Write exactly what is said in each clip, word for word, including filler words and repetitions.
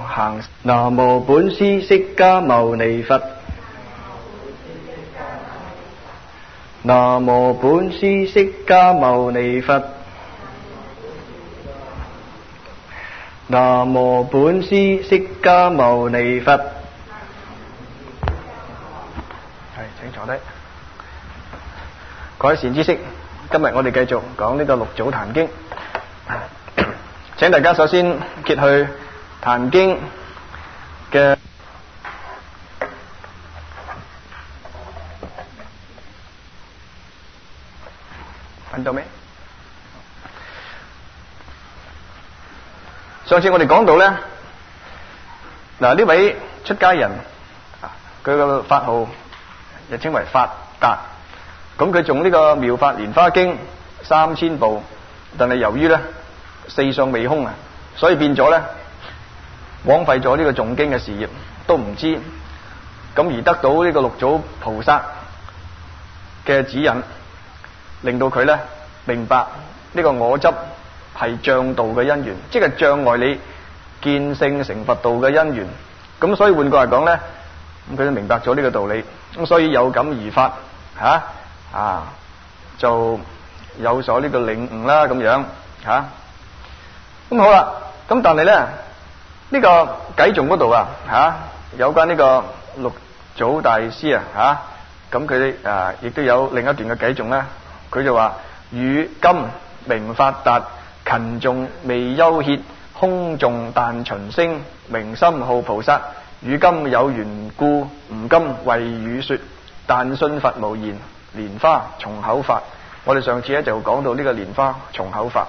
行。南無本師釋迦牟尼佛。南無本師釋迦牟尼佛。南無本師釋迦牟尼佛。係，請坐低。各位善知識，今日我哋繼續講呢個六祖壇經。請大家首先揭去壇經嘅揾到未？上次我哋講到咧，嗱呢位出家人，佢個法號又稱為法達，咁佢誦呢個《妙法蓮華經》三千部，但係由於咧四相未空啊，所以變咗咧枉費咗呢個誦經嘅事業，都唔知，咁而得到呢個六祖菩薩嘅指引，令到佢咧明白呢個我執係障道嘅因緣，即係障礙你見性成佛道嘅因緣。咁所以換句話講咧，咁佢就明白咗呢個道理，咁所以有感而發吓啊，就有所呢個領悟啦，咁樣吓。咁好啦，咁但係咧呢個偈頌嗰度啊吓，有關呢個六祖大師啊吓，咁佢啊亦都有另一段嘅偈頌咧，佢就話：汝今名法達，勤誦未休歇，空誦但循聲，明心號菩薩。汝今有緣故，吾今為汝說，但信佛無言，蓮花從口發。我哋上次咧就講到呢個蓮花從口發。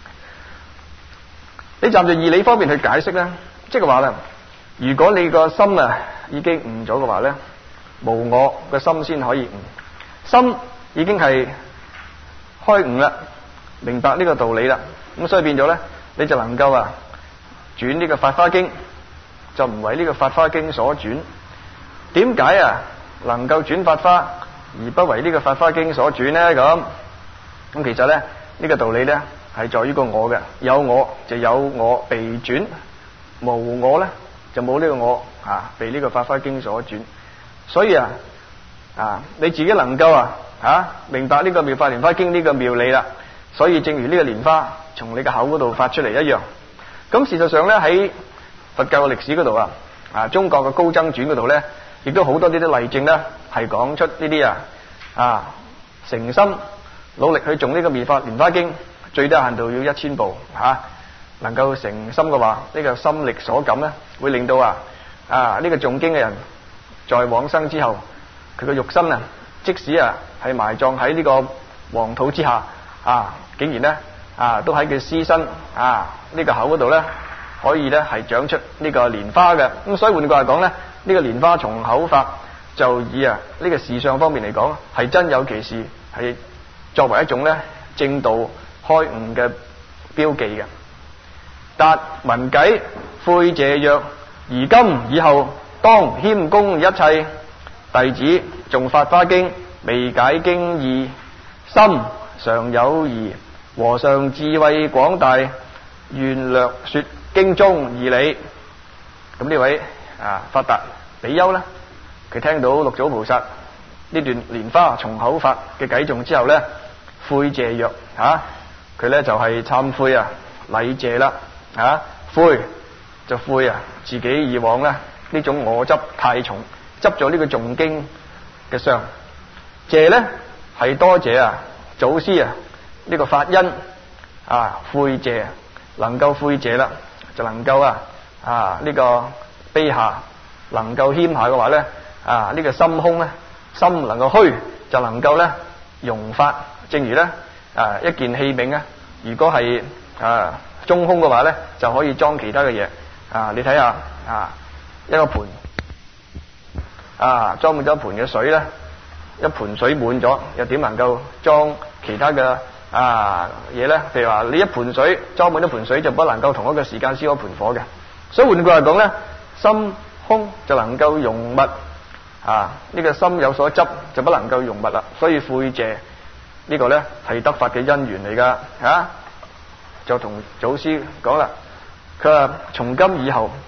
你站在義理方面去解釋咧，即係話咧，如果你個心啊已經悟咗嘅話咧，無我個心先可以悟，心已經係開悟啦，明白呢個道理啦，咁所以變咗咧，你就能夠啊轉呢個法華經，就唔為呢個法華經所轉。點解啊能夠轉法華而不為呢個法華經所轉咧？咁咁其實咧呢個道理咧係在於個我嘅，有我就有我被轉，無我咧就冇呢個我啊被呢個法華經所轉。所以啊啊你自己能夠啊啊明白呢個妙法蓮華經呢個妙理啦，所以正如呢個蓮花從你嘅口嗰度發出嚟一樣。咁事實上咧喺佛教嘅歷史嗰度啊啊中國嘅高僧傳嗰度咧，亦都好多呢啲例證咧係講出呢啲啊啊誠心努力去誦呢個妙法蓮華經，最低限度要一千部吓、啊，能夠誠心嘅話，呢、這個心力所感咧，會令到啊啊呢、這個誦經嘅人在往生之後，佢個肉身啊，即使啊係埋葬喺呢個黃土之下啊，竟然咧啊都喺佢屍身啊呢、這個口嗰度咧，可以咧係長出呢個蓮花嘅。咁所以換句話講咧，呢、這個蓮花從口發，就以啊呢、這個事相方面嚟講，係真有其事，係作為一種咧正道開悟嘅標記嘅。達聞偈悔謝曰：而今以後當謙恭一切，弟子誦法華經，未解經義，心常有疑。和尚智慧廣大，願略說經中義理。咁呢位啊法達比丘咧，佢聽到六祖菩薩呢段蓮花從口發嘅偈頌之後咧，悔謝曰吓，佢咧就係懺悔啊，禮謝啦吓，悔就悔啊，自己以往咧呢種我執太重，執咗呢個誦經嘅相。謝咧係多謝啊祖師啊呢個法恩啊，悔謝能夠悔謝啦，就能夠啊啊呢個卑下，能夠謙下嘅話咧啊呢個心空咧，心能夠虛就能夠咧容法。正如咧啊一件器皿啊，如果係啊中空嘅話咧，就可以裝其他嘅嘢啊。你睇下啊一個盤啊裝滿咗一盤嘅水咧，一盤水滿咗，又點能夠裝其他嘅啊嘢咧？譬如話你一盤水裝滿一盤水，就不能夠同一個時間燒一盤火嘅。所以換句話講咧，心空就能夠容物啊，呢個心有所執就不能夠容物啦。所以悔謝呢個咧係得法嘅因緣嚟噶吓，就同祖師講啦，佢話從今以後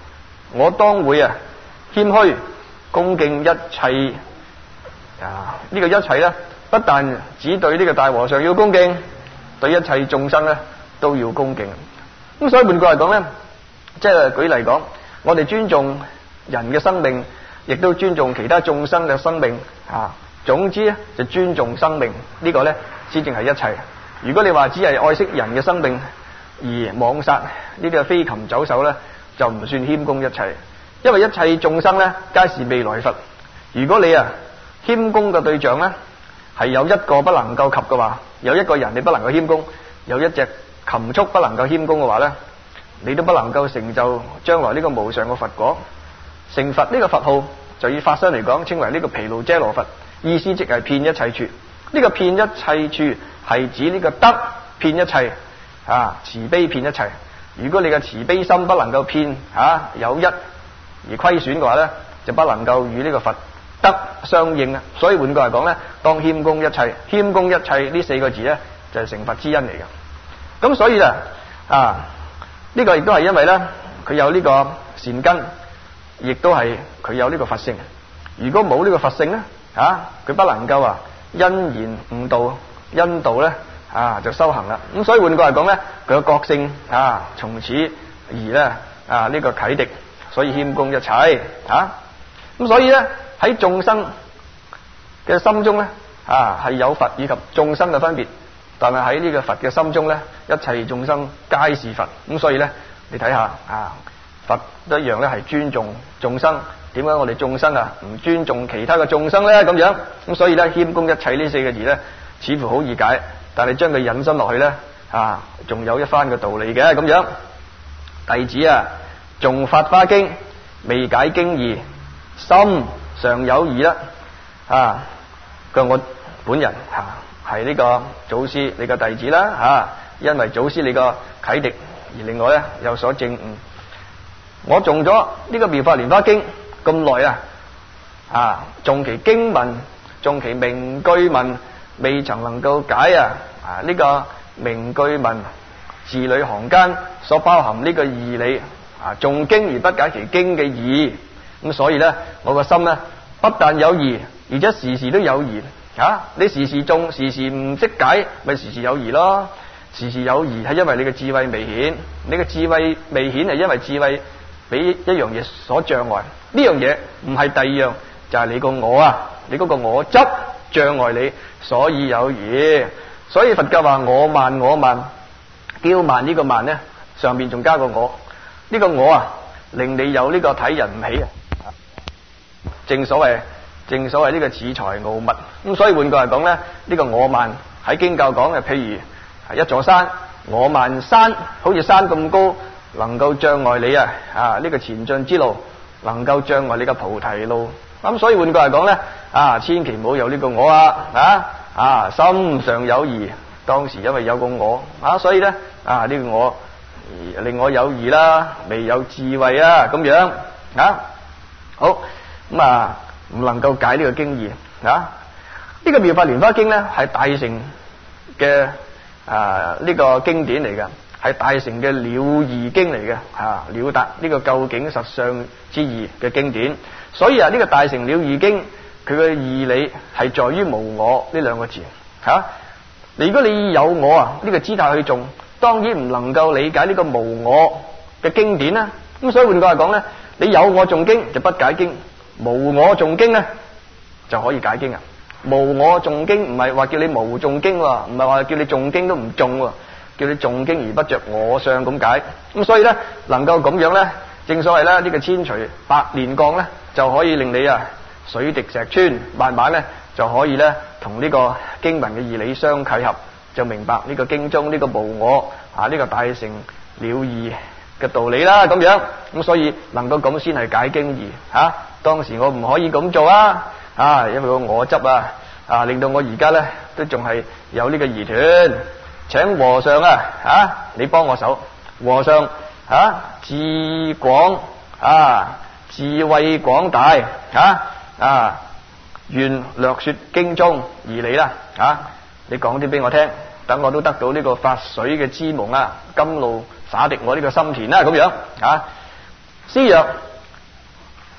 我當會啊謙虛恭敬一切啊，呢、這個一切咧，不但只對呢個大和尚要恭敬，對一切眾生咧都要恭敬。咁所以換句嚟講咧，即係舉例講，我哋尊重人嘅生命，亦都尊重其他眾生嘅生命啊。總之咧，就尊重生命，呢個咧先正係一切。如果你話只係愛惜人嘅生命而妄殺呢啲飛禽走獸咧，就唔算謙恭一切。因為一切眾生咧皆是未來佛。如果你啊謙恭嘅對象咧係有一個不能夠及嘅話，有一個人你不能夠謙恭，有一隻禽畜不能夠謙恭嘅話咧，你都不能夠成就將來呢個無上嘅佛果。成佛呢個佛號就以法身嚟講，稱為呢個毗盧遮羅佛，意思即係遍一切處。呢個遍一切處係指呢個德遍一切啊，慈悲遍一切。如果你嘅慈悲心不能夠遍啊有一而虧損嘅話咧，就不能夠與呢個佛德相應啊。所以換句嚟講咧，當謙恭一切，謙恭一切呢四個字咧就係成佛之因嚟嘅。咁所以啊啊呢個亦都係因為咧佢有呢個善根，亦都係佢有呢個佛性。如果冇呢個佛性咧啊，佢不能夠啊因緣悟道，因道咧啊就修行啦。咁所以換句嚟講咧，佢嘅覺性啊從此而咧啊呢個啟迪，所以謙恭一切啊。咁所以咧喺眾生嘅心中咧啊係有佛以及眾生嘅分別，但係喺呢個佛嘅心中咧，一切眾生皆是佛。咁所以咧你睇下啊，佛一樣咧係尊重眾生。點解我哋眾生啊唔尊重其他嘅眾生咧？咁樣咁所以咧謙恭一切呢四個字咧，似乎好易解，但係將佢引申落去咧啊，仲有一番嘅道理嘅。咁樣弟子啊，誦法華經，未解經義，心常有疑啦啊！佢話我本人吓係呢個祖師你個弟子啦吓、啊，因為祖師你個啟迪而令我咧有所證悟。我誦咗呢個妙法蓮華經咁耐啊，啊，誦其經文，誦其名句文，未曾能夠解啊！啊，呢個名句文字裏行間所包含呢個義理啊，誦經而不解其經嘅義，咁所以咧，我個心咧不但有疑，而且時時都有疑啊！你時時誦，時時唔識解，咪時時有疑咯。時時有疑係因為你嘅智慧未顯，你嘅智慧未顯係因為智慧俾一樣嘢所障礙。呢樣嘢唔係第二樣，就係、是、你個我啊，你嗰個我執障礙你，所以有疑。所以佛教話我慢我慢，驕慢呢個慢呢，上面仲加個我。呢、這個我啊，令你有呢個睇人唔起啊。正所謂正所謂呢個恃才傲物。咁所以換句嚟講咧，呢、這個我慢喺經教講嘅，譬如係一座山，我慢山好似山咁高，能夠障礙你啊啊呢、這個前進之路。能夠障礙你嘅菩提路，咁所以換句嚟講咧，啊，千祈唔好有呢個我啊，啊啊，心上有疑，當時因為有個我啊，所以咧啊呢、這個我令我有疑啦，未有智慧啊，咁樣啊，好咁啊，唔能夠解呢個經義啊，呢、這個妙法蓮華經咧係大乘嘅啊呢、這個經典嚟嘅。係大乘嘅了義經嚟嘅，啊，了達呢個究竟實相之義嘅經典。所以啊，呢、這個大乘了義經佢嘅義理係在於無我呢兩個字。吓、啊，如果你有我啊呢、這個姿態去誦，當然唔能夠理解呢個無我嘅經典啦。咁所以換句話講咧，你有我誦經就不解經，無我誦經咧就可以解經啊。無我誦經唔係話叫你無誦經，唔係話叫你誦經都唔誦。叫你誦經而不着我相咁解，咁所以咧能夠咁樣咧，正所謂咧呢個千錘百煉鋼咧，就可以令你啊水滴石穿，慢慢咧就可以咧同呢個經文嘅義理相契合，就明白呢個經中呢個無我啊呢個大乘了義嘅道理啦咁樣。咁所以能夠咁先係解經義吓。當時我唔可以咁做啊，啊因為個我執啊啊令到我而家咧都仲係有呢個疑團。請和尚啊，啊，你幫我手。和尚啊，智廣啊，智慧廣大啊啊，願略說經中義理啦。啊，你講啲俾我聽，等我都得到呢個法水嘅之蒙啊，甘露灑滌我呢個心田啦，咁樣啊。師曰：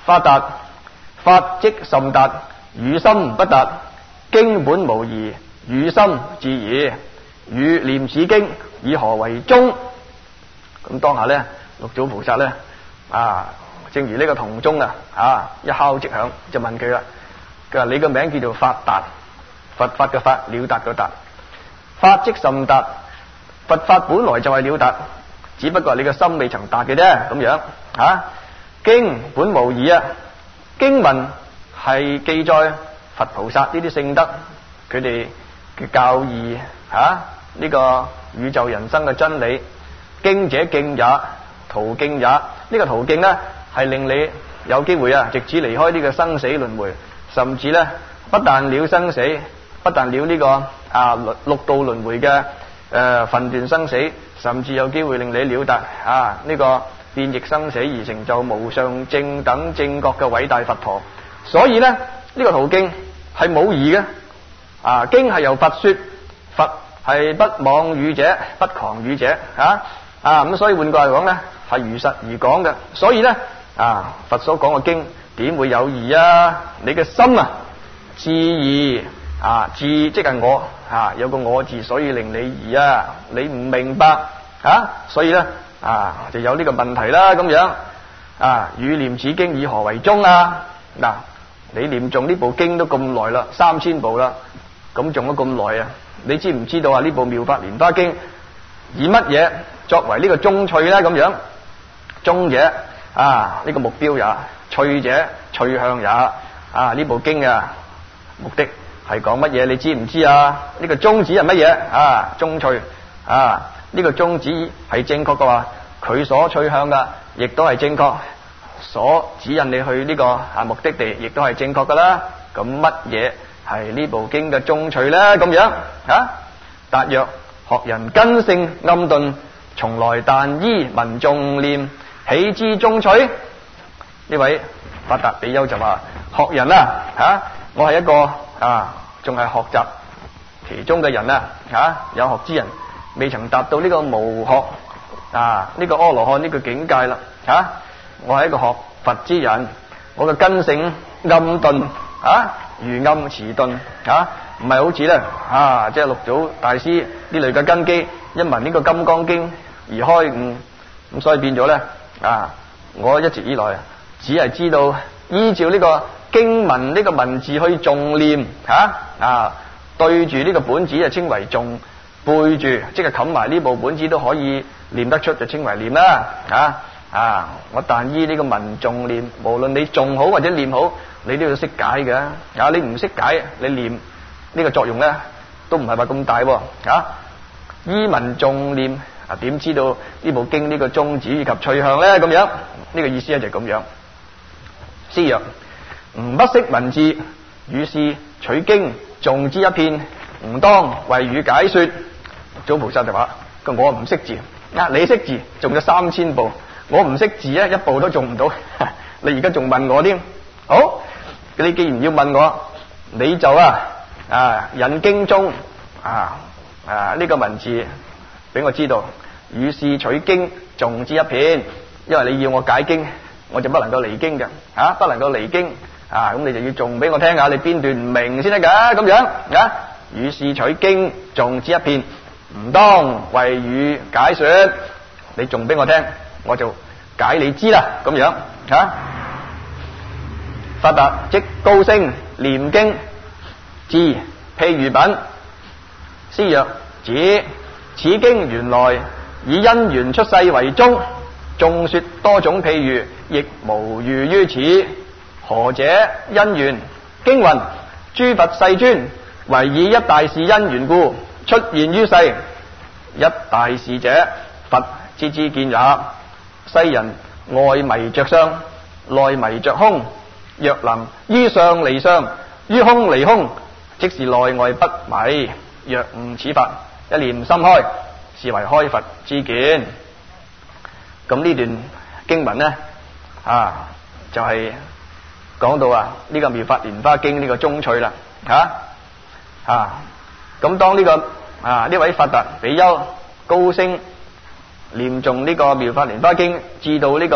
發達，發即甚達，與心不達，經本無疑，與心自疑。汝念此經，以何為宗？咁當下咧，六祖菩薩咧啊，正如呢個銅鐘啊，啊一敲即響，就問佢啦。佢話：你個名叫做發達，佛法嘅法，了達嘅達，發即甚達。佛法本來就係了達，只不過係你個心未曾達嘅啫，咁樣啊。經本無疑啊，經文係記載佛菩薩呢啲聖德，佢哋嘅教義啊，呢個宇宙人生嘅真理。經者徑也，途徑也。呢個途徑呢，係令你有機會啊，直至離開呢個生死輪迴，甚至呢，不但了生死，不但了呢個啊六道輪迴嘅誒分段生死，甚至有機會令你了達啊呢個變易生死而成就無上正等正覺嘅偉大佛陀。所以呢，呢個途徑係冇疑嘅。啊，經係由佛說，佛係不妄語者，不誑語者啊。啊咁，所以換句嚟講咧，係如實而講嘅。所以咧，啊佛所講嘅經點會有疑啊？你嘅心啊，自疑啊，自即係我啊，有個我字，所以令你疑啊。你唔明白啊，所以咧啊就有呢個問題啦。咁樣啊，汝念此經，以何為宗啊？嗱、啊，你念誦呢部經都咁耐啦，三千部啦，咁誦咗咁耐啊？你知唔知道啊？呢部妙法蓮華經以乜嘢作為呢個宗趣咧？咁樣宗者啊，呢個目標也；趣者趣向也。啊，呢部經啊，目的係講乜嘢？你知唔知啊？呢個宗旨係乜嘢啊？宗趣啊，呢個宗旨係正確嘅話，佢所趣向嘅亦都係正確，所指引你去呢個啊目的地亦都係正確噶啦。咁乜嘢係呢部經嘅宗趣咧？咁樣啊？答曰：學人根性暗頓，從來但依文誦念，豈知宗趣？呢位發達比丘就話：學人啊，吓、啊、我係一個啊，仲係學習其中嘅人啊，吓、啊、有學之人，未曾達到呢個無學啊呢、這個阿羅漢呢個境界啦，吓、啊、我係一個學佛之人，我嘅根性暗頓啊，如暗遲鈍啊。唔係好似咧啊，即係六祖大師呢類嘅根基，一聞呢個《金剛經》而開悟，咁所以變咗咧啊！我一直以來只係知道依照呢個經文呢個文字去誦念嚇啊，對住呢個本子就稱為誦，背住即係冚埋呢部本子都可以念得出就稱為念啦嚇啊！我但依呢個文誦念，無論你誦好或者念好，你都要識解嘅啊！你唔識解，你念呢個作用咧都唔係話咁大喎啊！依文誦念啊，點知道呢部經呢個宗旨以及趣向咧？咁樣呢個意思咧就係咁樣。師曰：吾不識文字，汝是取經誦之一遍，吾當為汝解說。祖菩薩就話：佢我唔識字，啊你識字，誦咗三千部，我唔識字咧，一部都誦唔到。你而家仲問我添？好，你既然要問我，你就啊啊引經中啊啊呢、這個文字俾我知道，汝是取經誦之一遍，因為你要我解經，我就不能夠離經嘅，啊不能夠離經啊，咁你就要誦俾我聽下，你邊段唔明先得噶，咁樣啊，汝是取經誦之一遍，吾當為汝解說，你誦俾我聽，我就解你知啦，咁樣啊。發達即高聲念經，自譬喻品。師曰：止，此經原來以因緣出世為宗，眾說多種譬喻，亦無喻於此。何者因緣？經云：諸佛世尊唯以一大事因緣故出現於世。一大事者，佛之知見也。世人外迷着相，內迷着空。若能於相離相，於空離空，即是內外不迷。若悟此法，一念心開，是為開佛之見。咁呢段經文呢，啊，就係、是、講到啊呢、這個妙法蓮華經呢個宗趣啦，吓啊。咁、啊、當呢、這個啊呢位發達比丘高聲念誦呢個妙法蓮華經，至到呢個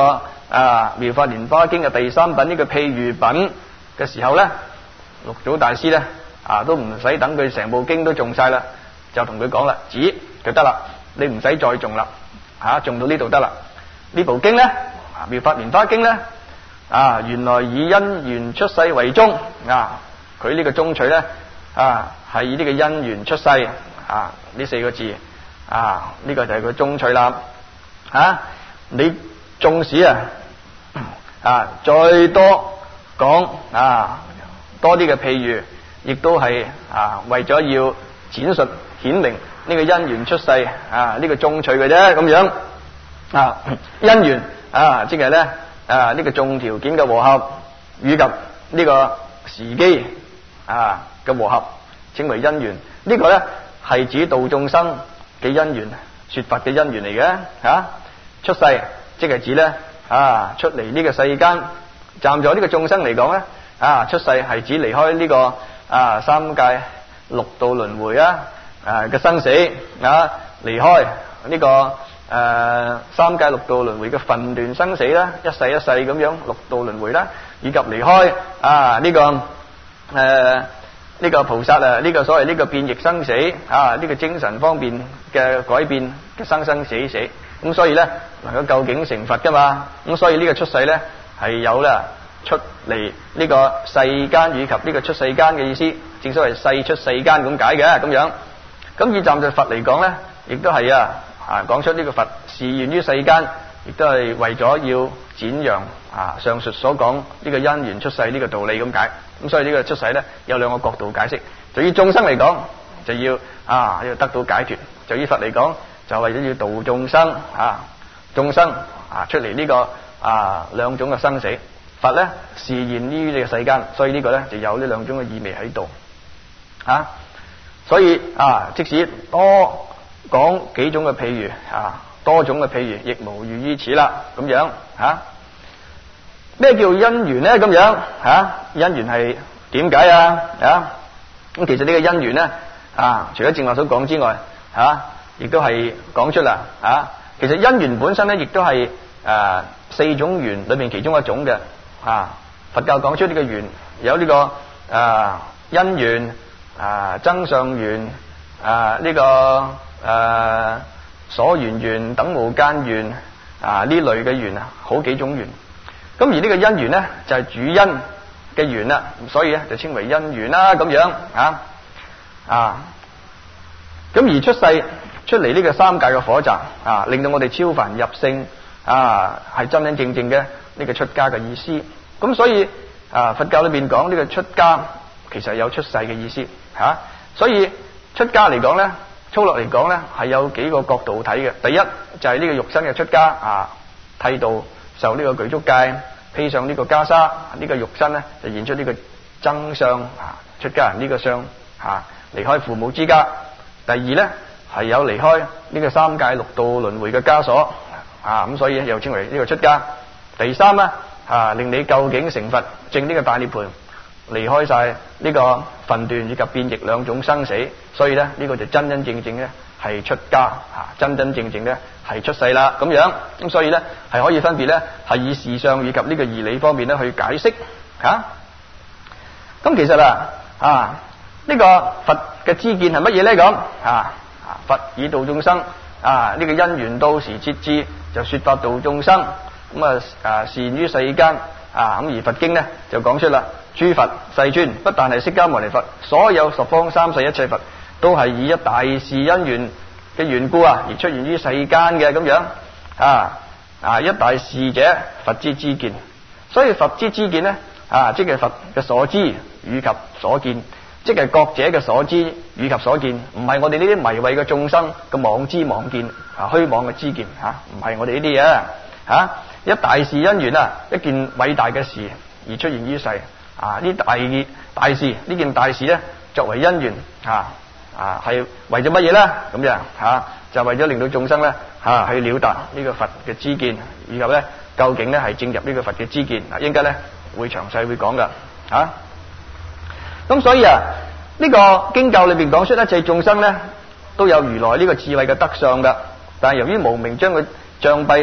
啊《妙法蓮華經》嘅第三品呢個譬喻品嘅時候咧，六祖大師咧啊都唔使等佢成部經都誦晒啦，就同佢講啦，止就得啦，你唔使再誦啦，吓誦到呢度得啦。呢部經咧《妙法蓮華經》咧啊，原來以因緣出世為宗啊，佢呢個宗趣咧啊係以呢個因緣出世啊呢四個字啊，呢、這個就係個宗趣啦。啊，你縱使啊啊再多講啊多啲嘅譬喻，亦都係啊為咗要闡述顯明呢個因緣出世啊呢、這個宗趣嘅啫，咁樣啊因緣啊即係咧啊呢、這個眾條件嘅和合，以及呢個時機啊嘅和合，稱為因緣。這個、呢個咧係指度眾生嘅因緣，說法嘅因緣嚟嘅吓。出世即係指咧啊出嚟呢個世間，站在呢個眾生嚟講咧啊出世係指離開呢、這個啊三界六道輪迴啊啊嘅生死啊，離開呢、這個誒、啊、三界六道輪迴嘅分段生死啦，一世一世咁樣六道輪迴啦，以及離開啊呢、這個誒呢、啊這個菩薩啊呢、這個所謂呢個變易生死啊呢、這個精神方面嘅改變嘅生生死死。咁所以咧能夠究竟成佛噶嘛，咁所以呢個出世咧係有啦出嚟呢個世間以及呢個出世間嘅意思，正所謂世出世間咁解嘅咁樣。咁以站在佛嚟講咧，亦都係啊啊講出呢個佛示現於世間，亦都係為咗要展揚啊上述所講呢個因緣出世呢個道理咁解。咁所以呢個出世咧有兩個角度解釋。就以眾生嚟講，就要啊要得到解脫；就以佛嚟講，就為咗要度眾生啊，眾生啊出嚟呢、這個啊兩種嘅生死，佛咧示現於呢個世間，所以呢個咧就有呢兩種嘅意味喺度啊。所以啊，即使多講幾種嘅譬喻啊，多種嘅譬喻亦無異於此啦。咁樣啊，咩叫因緣咧？咁樣啊，因緣係點解啊？啊，咁其實呢個因緣咧啊，除咗正話所講之外，啊。亦都係講出啦，啊！其實因緣本身咧，亦都係誒四種緣裏面其中一種嘅，啊！佛教講出呢個緣有呢、這個誒、啊、因緣、啊增上緣、啊呢、這個誒、啊、所緣緣等無間緣啊呢類嘅緣啊，好幾種緣。咁而呢個因緣咧，就係、是、主因嘅緣啦，所以咧就稱為因緣啦，咁樣啊啊！咁而出世出嚟呢個三界嘅火宅啊，令到我哋超凡入聖啊，係真真正正嘅呢個出家嘅意思。咁所以啊，佛教裏邊講呢個出家，其實有出世嘅意思吓、啊。所以出家嚟講咧，粗略嚟講咧，係有幾個角度睇嘅。第一就係、是、呢個肉身嘅出家啊，剃度受呢個具足戒，披上呢個袈裟，呢、這個肉身咧就現出呢個僧相啊，出家人呢個相啊，離開父母之家。第二咧係有離開呢個三界六道輪迴嘅枷鎖啊，咁所以又稱為呢個出家。第三咧啊，令你究竟成佛證呢個大涅槃，離開晒呢個分段以及變易兩種生死，所以咧呢、這個就真真正正咧係出家啊，真真正正咧係出世啦咁樣。咁所以咧係可以分別咧係以事相以及呢個義理方面咧去解釋吓。咁、啊、其實啊啊。呢個佛嘅知見係乜嘢咧？咁啊，佛以度眾生啊，呢、這個因緣到時設置就說法度眾生，咁啊啊示現於世間啊。咁而佛經咧就講出啦，諸佛世尊不但係釋迦牟尼佛，所有十方三世一切佛都係以一大事因緣嘅緣故啊而出現於世間嘅咁樣啊啊一大事者佛之知見，所以佛之知見咧啊，即係佛嘅所知以及所見。即係覺者嘅所知以及所見，唔係我哋呢啲迷惑嘅眾生嘅妄知妄見啊，虛妄嘅知見吓，唔係我哋呢啲嘢吓。一大事因緣啊，一件偉大嘅事而出現於世啊，呢大大事呢件大事咧，作為因緣啊啊，係為咗乜嘢咧？咁樣吓，就為咗令到眾生咧吓去了達呢個佛嘅知見，以及咧究竟咧係進入呢個佛嘅知見啊，應該咧會詳細會講噶吓。咁所以啊，呢、這個經教裏邊講出一切眾生咧都有如來呢個智慧嘅德相噶，但係由於無明將佢障蔽，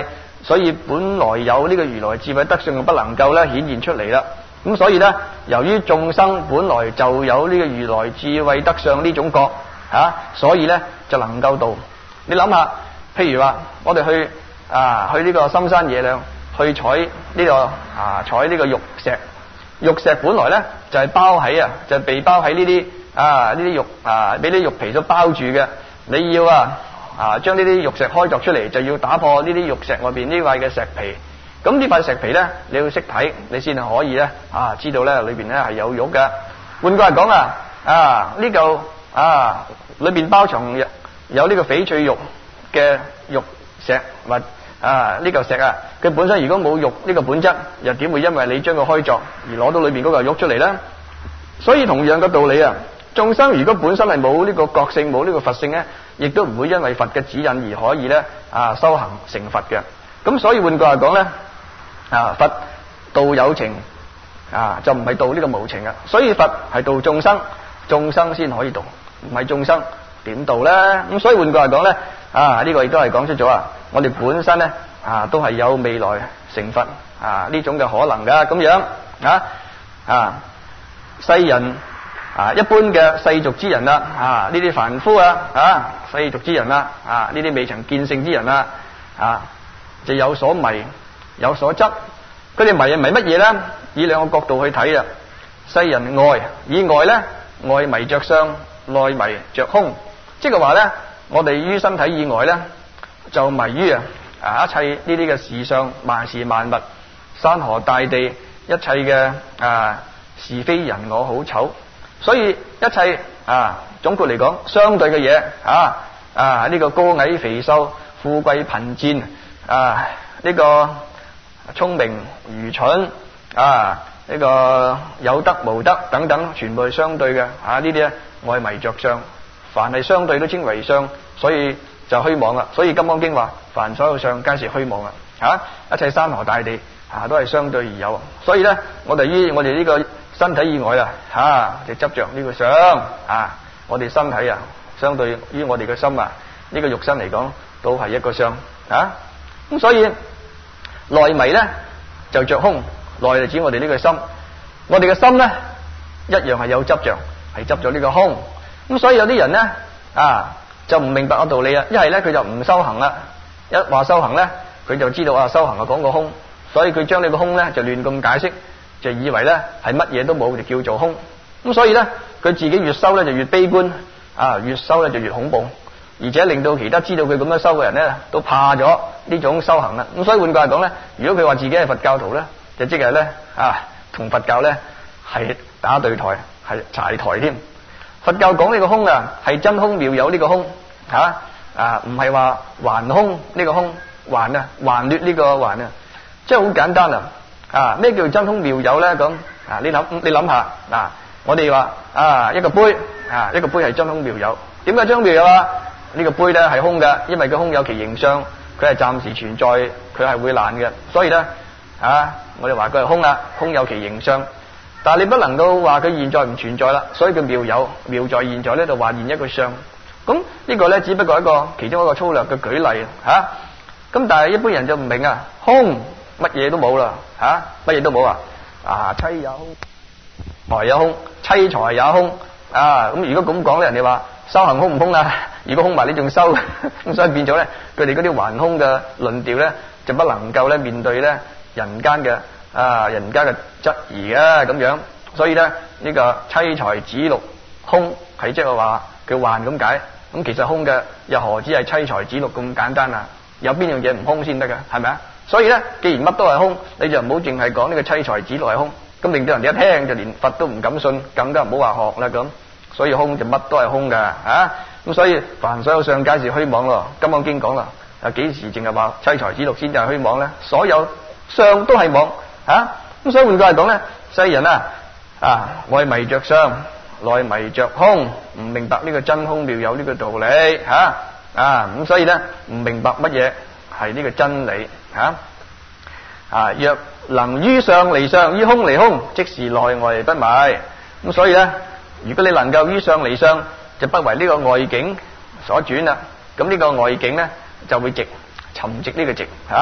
所以本來有呢個如來智慧德相，不能夠咧顯現出嚟啦。咁所以咧，由於眾生本來就有呢個如來智慧德相呢種覺嚇、啊，所以咧就能夠度。你諗下，譬如話我哋去啊去呢個深山野嶺去採呢、這個啊採呢個玉石，玉石本來咧就係、是、包喺啊，就係、是、被包喺呢啲啊呢啲玉啊俾啲玉皮所包住嘅。你要啊啊將呢啲玉石開鑿出嚟，就要打破呢啲玉石外邊呢塊嘅石皮。咁呢塊石皮咧，你要識睇，你先係可以咧啊知道咧裏邊咧係有玉嘅。換句話講啊，啊呢嚿啊裏邊包藏有呢個翡翠玉嘅玉石或啊呢嚿石啊，佢本身如果冇玉呢個本質，又點會因為你將佢開鑿而攞到裏邊嗰嚿玉出嚟咧？所以同樣嘅道理啊，眾生如果本身係冇呢個覺性，冇呢個佛性咧，亦都唔會因為佛嘅指引而可以咧啊修行成佛嘅。咁所以換句話講咧，啊佛度有情啊，就唔係度呢個無情啊。所以佛係度眾生，眾生先可以度，唔係眾生點度咧？咁所以換句話講咧，啊呢個亦都係講出咗啊，我哋本身咧啊都係有未來成佛啊呢種嘅可能噶。咁樣啊啊世人啊一般嘅世俗之人啦，啊呢啲凡夫啊啊世俗之人啦，啊呢啲未曾見性之人啦，啊就有所迷有所執。佢哋迷係迷乜嘢咧？以兩個角度去睇啊。世人外以外咧，外迷着相，內迷着空。即係話咧，我哋於身體以外咧，就迷於啊啊一切呢啲嘅事相，萬事萬物、山河大地，一切嘅啊是非人我好醜。所以一切啊總括嚟講，相對嘅嘢啊啊呢個高矮肥瘦、富貴貧賤啊呢個聰明愚蠢啊呢個有德無德等等，全部係相對嘅啊。呢啲咧我係迷着相，凡係相對都稱為相，所以就虛妄啦。所以《金剛經》話：凡所有相，皆是虛妄啦。吓，一切山河大地啊，都係相對而有。所以咧，我哋於我哋呢個身體以外啊，吓就執着呢個相啊。我哋身體啊，相對於我哋嘅心啊，呢個肉身嚟講，都係一個相啊。咁所以內迷咧就着空，內係指我哋呢個心。我哋嘅心咧一樣係有執着，係執咗呢個空。咁所以有啲人咧啊就唔明白個道理啊，一係咧佢就唔修行啦，一話修行咧佢就知道啊修行係講個空，所以佢將呢個空咧就亂咁解釋，就以為咧係乜嘢都冇就叫做空。咁所以咧佢自己越修咧就越悲觀啊，越修咧就越恐怖，而且令到其他知道佢咁樣修嘅人咧都怕咗呢種修行啦。咁所以換句話講咧，如果佢話自己係佛教徒咧，就即係咧啊同佛教咧係打對台，係柴台添。佛教講呢個空啊，係真空妙有呢個空吓啊，唔係話還空呢個空，還啊還劣呢個還啊，即係好簡單啊！啊咩叫真空妙有咧？咁啊你諗你諗下嗱，我哋話啊一個杯啊一個杯係真空妙有，點解真空妙有啊？呢個杯咧係空嘅，因為佢空有其形相，佢係暫時存在，佢係會爛嘅，所以咧啊我哋話佢係空啊，空有其形相。但係你不能夠話佢現在唔存在啦，所以佢妙有，妙在現在呢度話現一個相。咁呢個咧只不過一個其中一個粗略嘅舉例吓。咁、啊、但係一般人就唔明啊，空乜嘢都冇啦吓，乜嘢都冇啊，啊妻也空，財有空，妻財也空啊。咁如果咁講咧，人哋話修行空唔空啊？如果空埋你仲修，咁所以變咗咧，佢哋嗰啲還空嘅論調咧，就不能夠咧面對咧人間嘅。啊！人家嘅質疑嘅咁樣，所以咧呢、這個妻財子祿空係即係話佢幻咁解。咁其實空嘅又何止係妻財子祿咁簡單啊？有邊樣嘢唔空先得㗎？係咪啊？所以咧，既然乜都係空，你就唔好淨係講呢個妻財子祿係空，咁令到人哋一聽就連佛都唔敢信，更加唔好話學啦咁。所以空就乜都係空㗎啊！咁所以凡所有相，皆是虛妄咯。《金剛經》講啦，啊幾時淨係話妻財子祿先至係虛妄咧？所有相都係妄。啊，咁所以換句話講咧，世人啊，啊外迷着相，內迷着空，唔明白呢個真空妙有呢個道理吓，啊咁所以咧唔明白乜嘢係呢個真理吓，啊若能於相離相，於空離空，即是內外不迷。咁所以咧，如果你能夠於相離相，就不為呢個外境所轉啦。咁呢個外境咧就會寂，沉寂呢個寂吓。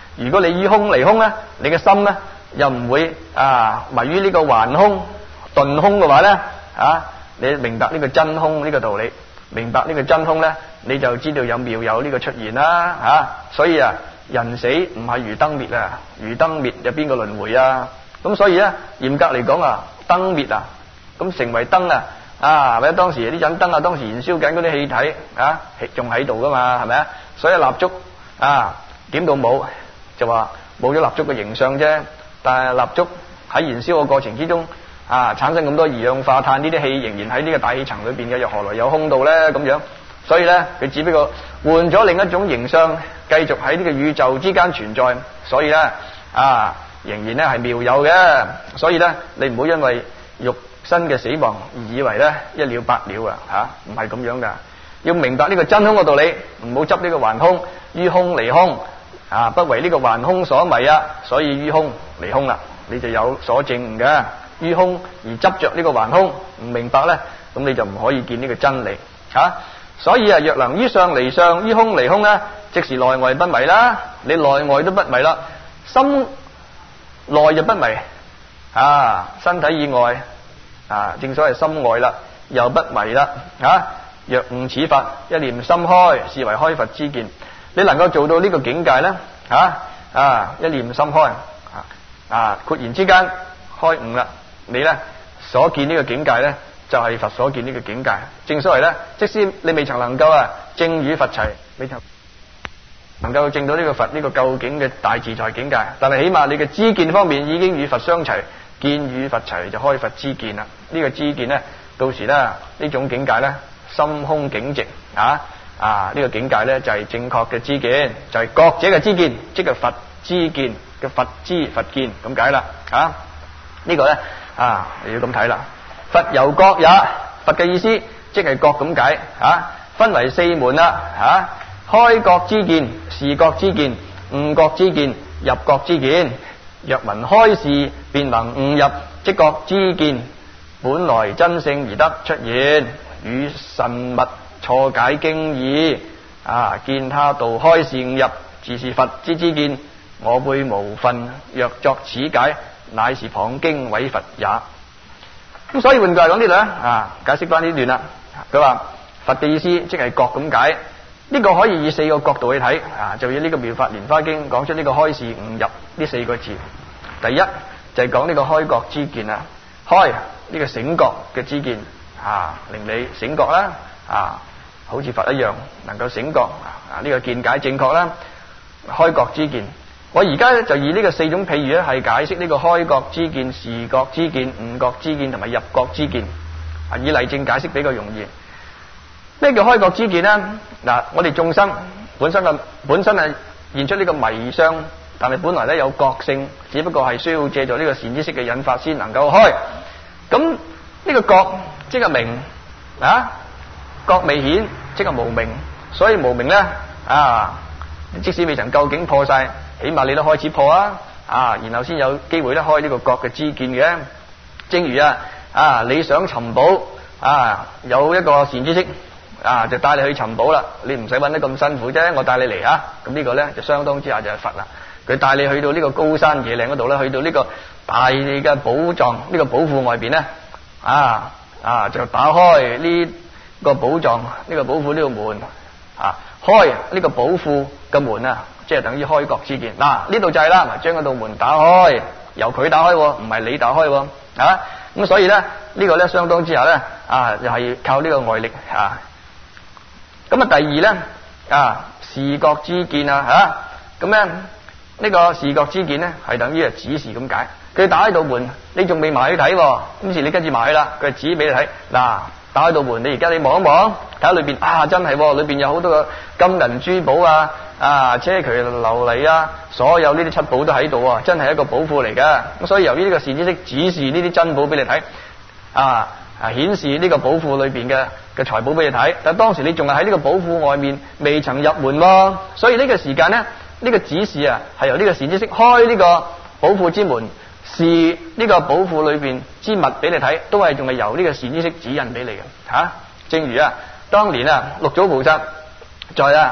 如果你於空離空咧，你嘅心咧又唔會啊迷於呢個頑空頓空嘅話咧，啊你明白呢個真空呢個道理，明白呢個真空咧，你就知道有妙有呢個出現啦，吓、啊、所以啊人死唔係如燈滅啊，如燈滅有邊個輪迴啊？咁所以咧嚴格嚟講啊，燈滅啊，咁成為燈啊。啊！或者當時啲盞燈啊，當時燃燒緊嗰啲氣體啊，仲喺度噶嘛，係咪啊？所以蠟燭啊，點到冇就話冇咗蠟燭嘅形象啫。但係蠟燭喺燃燒嘅過程之中啊，產生咁多二氧化碳呢啲氣，仍然喺呢個大氣層裏邊嘅，又何來有空度咧？咁樣，所以咧佢只不過換咗另一種形象，繼續喺呢個宇宙之間存在。所以咧啊，仍然咧係妙有嘅。所以咧，你唔好因為肉身嘅死亡而以為咧一了百了啊，吓唔係咁樣噶，要明白呢個真空嘅道理，唔好執呢個頑空，於空離空啊，不為呢個頑空所迷啊，所以於空離空啦，你就有所證悟嘅。於空而執着呢個頑空，唔明白咧，咁你就唔可以見呢個真理啊。所以啊，若能於相離相，於空離空咧，即是內外不迷啦。你內外都不迷啦，心內就不迷啊，身體以外。啊，正所謂心外啦，又不迷啦。啊，若悟此法，一念心開，是為開佛之見。你能夠做到呢個境界咧，啊啊，一念心開，啊啊，豁然之間開悟啦。你咧所見呢個境界咧，就係、是、佛所見呢個境界。正所謂咧，即使你未曾能夠啊證與佛齊，未曾能夠證到呢個佛呢、這個究竟嘅大自在境界，但係起碼你嘅知見方面已經與佛相齊。見與佛齊就開佛之見啦，呢、這個知見呢，到時咧呢種境界呢，心空境直啊啊呢、這個境界呢，就係、是、正確嘅知見，就係、是、覺者嘅知見，即係佛知見嘅佛知佛見咁解啦啊呢、這個呢，啊你要咁睇啦，佛由覺也，佛嘅意思即係覺咁解啊，分為四門啦啊，開覺之見、示覺之見、悟覺之見、入覺之見。若聞開示，便能悟入即覺知見，本來真性而得出現，與神密錯解經義啊！見他道開示悟入，自是佛之知見。我輩無分，若作此解，乃是謗經毀佛也。咁所以換句話講呢度咧啊，解釋翻呢段啦。佢話佛嘅意思即係覺咁解，呢、這個可以以四個角度去睇啊，就以呢個妙法蓮華經講出呢個開示悟入呢四個字。第一就係講呢個開覺知見啦，開呢、這個醒覺嘅知見啊，令你醒覺啦啊，好似佛一樣能夠醒覺啊，呢、這個見解正確啦。開覺知見，我而家咧就以呢個四種譬如咧係解釋呢個開覺知見、示覺知見、悟覺知見同埋入覺知見啊，以例證解釋比較容易。咩叫開覺知見呢？嗱，我哋眾生本身嘅本身係現出呢個迷相。但係本來咧有覺性，只不過係需要借助呢個善知識嘅引發先能夠開。咁呢個覺即係明啊，覺未顯即係無明，所以無明咧啊，即使未曾究竟破晒，起碼你都開始破啊啊，然後先有機會咧開呢個覺嘅知見嘅。正如啊啊，你想尋寶啊，有一個善知識啊，就帶你去尋寶啦，你唔使搵得咁辛苦啫，我帶你嚟啊。咁呢個咧就相當之下就係佛啦。佢帶你去到呢個高山野嶺嗰度咧，去到呢個大嘅寶藏呢、呢個寶庫外邊咧，啊啊就打開呢個寶藏呢、呢個寶庫呢個門啊，開呢個寶庫嘅門啊，即係等於開覺知見。嗱呢度就係啦，將嗰道門打開，由佢打開，唔係你打開啊。咁所以咧呢、呢個咧相當之下咧啊，又係靠呢個外力啊。咁啊第二咧啊視覺知見啊吓，咁咧。呢個視覺知見咧，係等於係指示咁解。佢打開道門，你仲未埋去睇，咁時你跟住埋去啦，佢指俾你睇。嗱，打開道門，你而家你望一望，睇下裏邊啊，真係裏邊有好多個金銀珠寶啊，啊，車渠琉璃啊，所有呢啲七寶都喺度啊，真係一個寶庫嚟噶。咁所以由於呢個善知識指示呢啲珍寶俾你睇，啊啊顯示呢個寶庫裏邊嘅嘅財寶俾你睇。但係當時你仲係喺呢個寶庫外面，未曾入門喎，所以呢個時間咧。呢個指示啊，係由呢個善知識開呢個寶庫之門，示呢個寶庫裏邊之物俾你睇，都係仲係由呢個善知識指引俾你嘅吓、啊。正如啊，當年啊，六祖菩薩在啊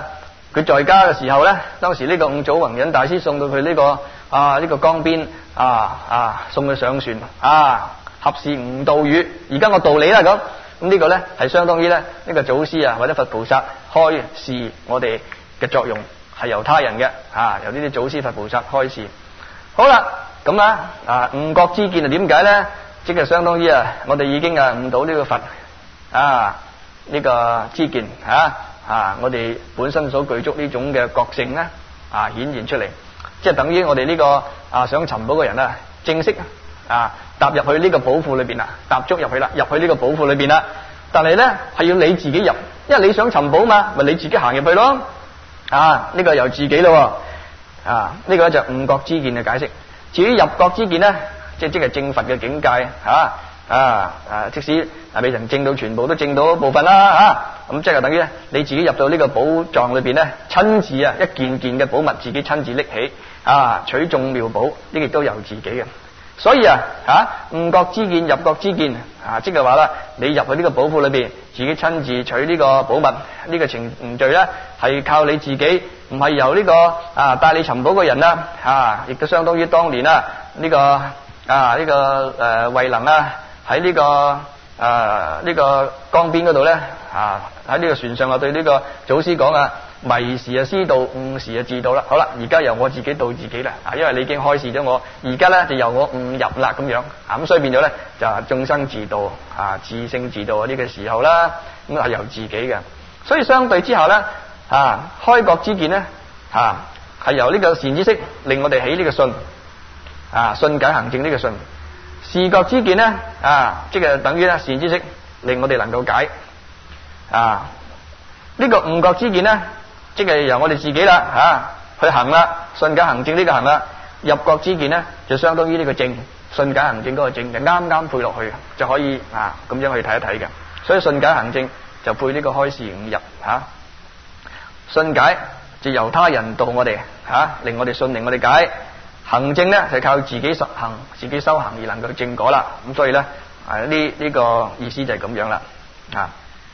佢在家嘅時候咧，當時呢個五祖弘忍大師送到佢呢、這個啊呢、這個江邊啊啊送佢上船啊，合是悟道語，而家我道你啦咁。咁呢個咧係相當於咧呢、這個祖師啊或者佛菩薩開示我哋嘅作用，係由他人嘅啊，由呢啲祖師佛菩薩開示。好啦，咁啊啊悟覺知見係點解咧？即係相當於啊我哋已經啊悟到呢個佛啊呢、這個知見啊啊我哋本身所具足呢種嘅覺性咧啊顯現出嚟，即係等於我哋呢、這個啊想尋寶嘅人啊正式啊踏入去呢個寶庫裏邊啦，踏足入去啦，入去呢個寶庫裏邊啦。但係咧係要你自己入，因為你想尋寶嘛，咪你自己行入去咯。啊，呢、這個由自己咯。啊，呢、這個咧就悟覺知見嘅解釋。至於入覺知見咧，即係即係正佛嘅境界啊啊啊！即使啊未曾證到全部，都證到部分啦啊。咁即係等於咧你自己入到呢個寶藏裏邊咧，親自啊一件件嘅寶物自己親自拎起啊，取眾妙寶，呢個都由自己嘅。所以啊，吓悟覺知見、入覺知見啊，即係話啦，你入去呢個寶庫裏邊，自己親自取呢個寶物，呢、這個程序咧係靠你自己，唔係由呢、這個啊帶你尋寶嘅人啦，啊，亦都相當於當年啦呢、這個啊呢、這個誒慧能啊喺呢、這個啊呢、這個江邊嗰度咧啊喺呢個船上啊對呢個祖師講啊。迷時啊師道，悟時啊自道啦。好啦，而家由我自己導自己啦。啊，因為你已經開示咗我，而家咧就由我悟入啦咁樣。啊，咁所以變咗咧就係眾生自道啊，自性自道啊呢個時候啦，咁係由自己嘅。所以相對之下咧啊，開覺知見咧啊係由呢個善知識令我哋起呢個信啊，信解行證呢個信。視覺知見咧啊，即係等於咧善知識令我哋能夠解啊。呢個悟覺知見咧。即係由我哋自己啦，吓、啊、去行啦，信解行證呢個行啦。入覺知見咧，就相當於呢個證，信解行證嗰個證就啱啱配落去，就可以啊咁樣去睇一睇嘅。所以信解行證就配呢個開示悟入吓、啊。信解就由他人導我哋吓、啊，令我哋信，令我哋解。行證咧就靠自己實行，自己修行而能夠證果啦。咁所以咧啊呢呢個意思就係咁樣啦啊。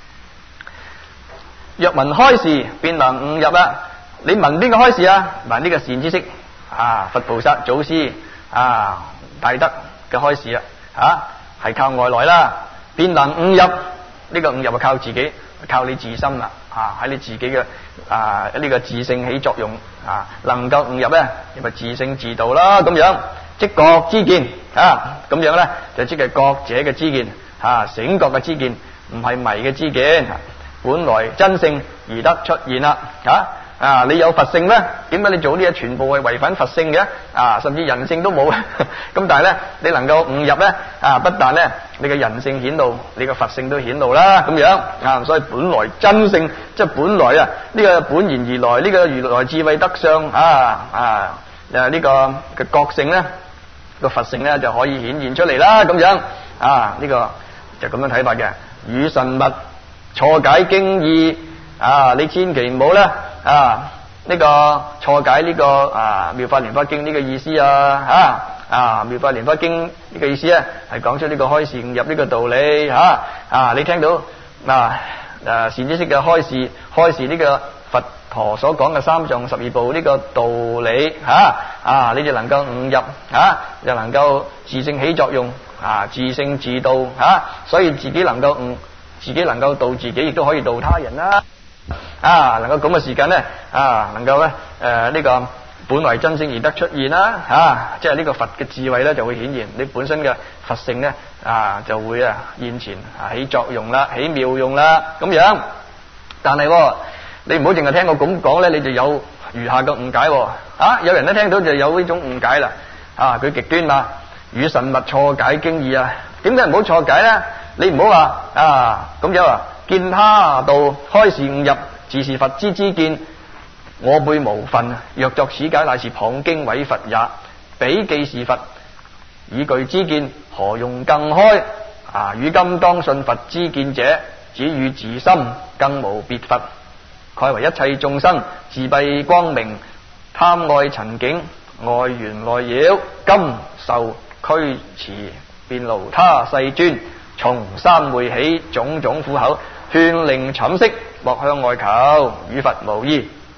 若聞開示，便能悟入啦。你聞邊個開示啊？聞呢個善知識啊，佛菩薩祖師啊，大德嘅開示啊，吓係靠外來啦，便能悟入。呢、這個悟入係靠自己，靠你自心啦，啊喺你自己嘅啊呢、這個自性起作用啊，能夠悟入咧，咪自性自道啦。咁樣即覺知見啊，咁樣咧就即係覺者嘅知見啊，醒覺嘅知見，唔係迷嘅知見。本來真性而得出現啦，啊啊！你有佛性咧，點解你做呢嘢全部係違反佛性嘅？啊，甚至人性都冇。咁但係咧，你能夠悟入咧，啊，不但咧你嘅人性顯露，你嘅佛性都顯露啦，咁樣啊。所以本來真性，即係本來啊，呢個本然而來，呢個如來智慧德相啊啊誒呢個嘅覺性咧，個佛性咧就可以顯現出嚟啦，咁樣啊，呢個就咁樣睇法嘅。與神密錯解經義啊！你千祈唔好咧啊！呢、這個錯解呢、這個啊妙法蓮華經呢個意思啊吓啊！妙法蓮華經呢個意思咧係講出呢個開示悟入呢個道理吓啊，啊！你聽到啊誒善知識嘅開示開示呢個佛陀所講嘅三藏十二部呢個道理吓啊，啊！你就能夠悟入啊，就能夠自性起作用啊，自性自道吓、啊，所以自己能夠悟。自己能夠度自己，亦都可以度他人啦。啊，能夠咁嘅時間咧，啊，能夠咧，誒、呃，呢、這個本來真性而得出現啦。啊，即係呢個佛嘅智慧咧就會顯現，你本身嘅佛性咧，啊，就會啊現前啊起作用啦，起妙用啦，咁樣。但係、哦、你唔好淨係聽我咁講咧，你就有餘下嘅誤解。啊，有人咧聽到就有呢種誤解啦。啊，佢極端嘛，與神密錯解經義啊。點解唔好錯解咧？你唔好話啊咁樣啊，見他道開示悟入，自是佛之知見，我輩無分。若作此解，乃是謗經毀佛也。彼既是佛，已具知見，何用更開？啊，與今當信佛知見者，只與自心，更無別佛。蓋為一切眾生自閉光明，貪愛塵境，外緣內擾，今受驅持，便勞他世尊。從三昧起，種種苦口，勸令寢息，莫向外求，與佛無異。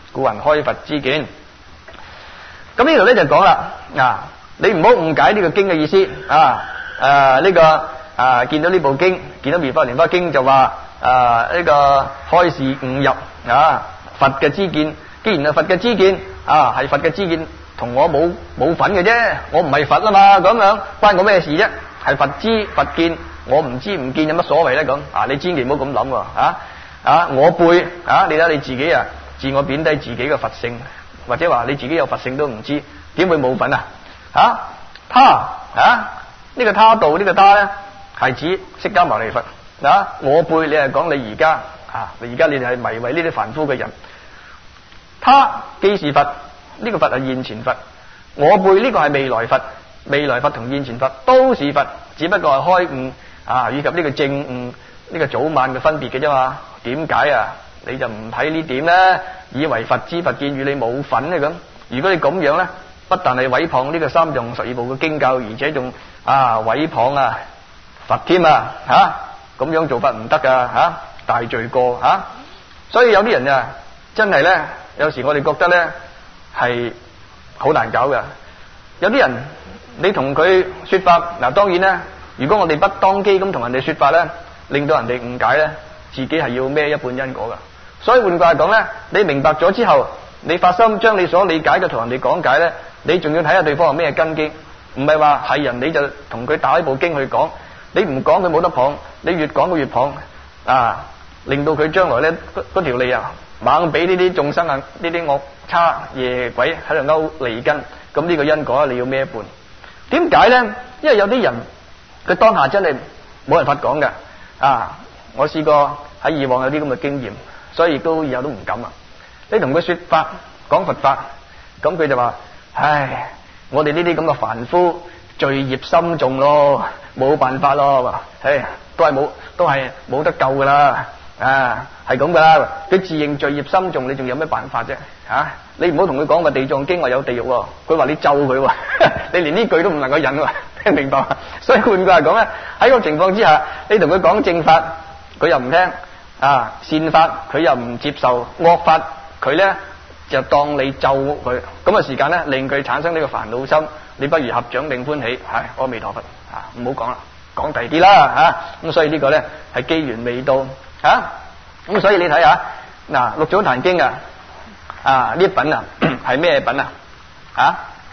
故云開佛之見。咁呢度咧就講啦，啊，你唔好誤解呢個經嘅意思啊。誒、啊、呢、這個啊見到呢部經，見到《妙法蓮華經》就話誒呢個開示悟入啊佛嘅知見。既然係佛嘅知見啊，係佛嘅知見，同我冇冇份嘅啫，我唔係佛啊嘛，咁樣關我咩事啫？係佛知佛見，我唔知唔見有乜所謂咧？咁啊，你千祈唔好咁諗喎啊！啊，我背啊，你睇你自己啊，自我貶低自己嘅佛性，或者話你自己有佛性都唔知，點會冇份啊？啊，他啊，呢個他道呢個他咧，係指釋迦牟尼佛啊。我背你係講你而家啊，而家你哋係迷為呢啲凡夫嘅人。他既是佛，呢個佛係現前佛。我背呢個係未來佛，未來佛同現前佛都是佛，只不過係開悟啊，以及呢個證悟呢個早晚嘅分別嘅啫嘛。點解啊？你就唔睇呢點咧？以為佛知佛見與你冇份咧咁。如果你咁樣咧，不但係毀謗呢個三藏十二部嘅經教，而且仲啊毀謗啊佛添啊吓，咁樣做法唔得噶吓，大罪過吓。所以有啲人啊，真係咧，有時我哋覺得咧係好難搞噶。有啲人你同佢說法嗱，當然咧，如果我哋不當機咁同人哋說法咧，令到人哋誤解咧，自己係要孭一半因果噶。所以換句話講咧，你明白咗之後，你發心將你所理解嘅同人哋講解咧，你仲要睇下對方係咩根基，唔係話係人你就同佢打一部經去講，你唔講佢冇得謗，你越講佢越謗啊，令到佢將來咧嗰條脷啊猛俾呢啲眾生啊呢啲惡差夜鬼喺度勾脷根，咁呢個因果你要孭一半。點解咧？因為有啲人佢當下真係冇人法講嘅啊！我試過喺以往有啲咁嘅經驗，所以都以後都唔敢啊！你同佢說法講佛法，咁佢就話：唉，我哋呢啲咁嘅凡夫罪孽深重咯，冇辦法咯，唉，都係冇都係冇得救噶啦，啊，係咁噶啦。佢自認罪孽深重，你仲有咩辦法啫？啊，你唔好同佢講個地藏經話有地獄喎，佢話你咒佢，你連呢句都唔能夠忍喎，聽明白？所以換句話講咧，喺個情況之下，你同佢講正法，佢又唔聽啊，善法佢又唔接受，惡法佢咧就當你咒佢，咁嘅時間咧令佢產生呢個煩惱心，你不如合掌定歡喜，唉，阿彌陀佛啊，唔好講啦，講第二啲啦吓，咁所以呢個咧係機緣未到吓，咁所以你睇下嗱，六祖壇經啊，啊呢品啊係咩品啊？啊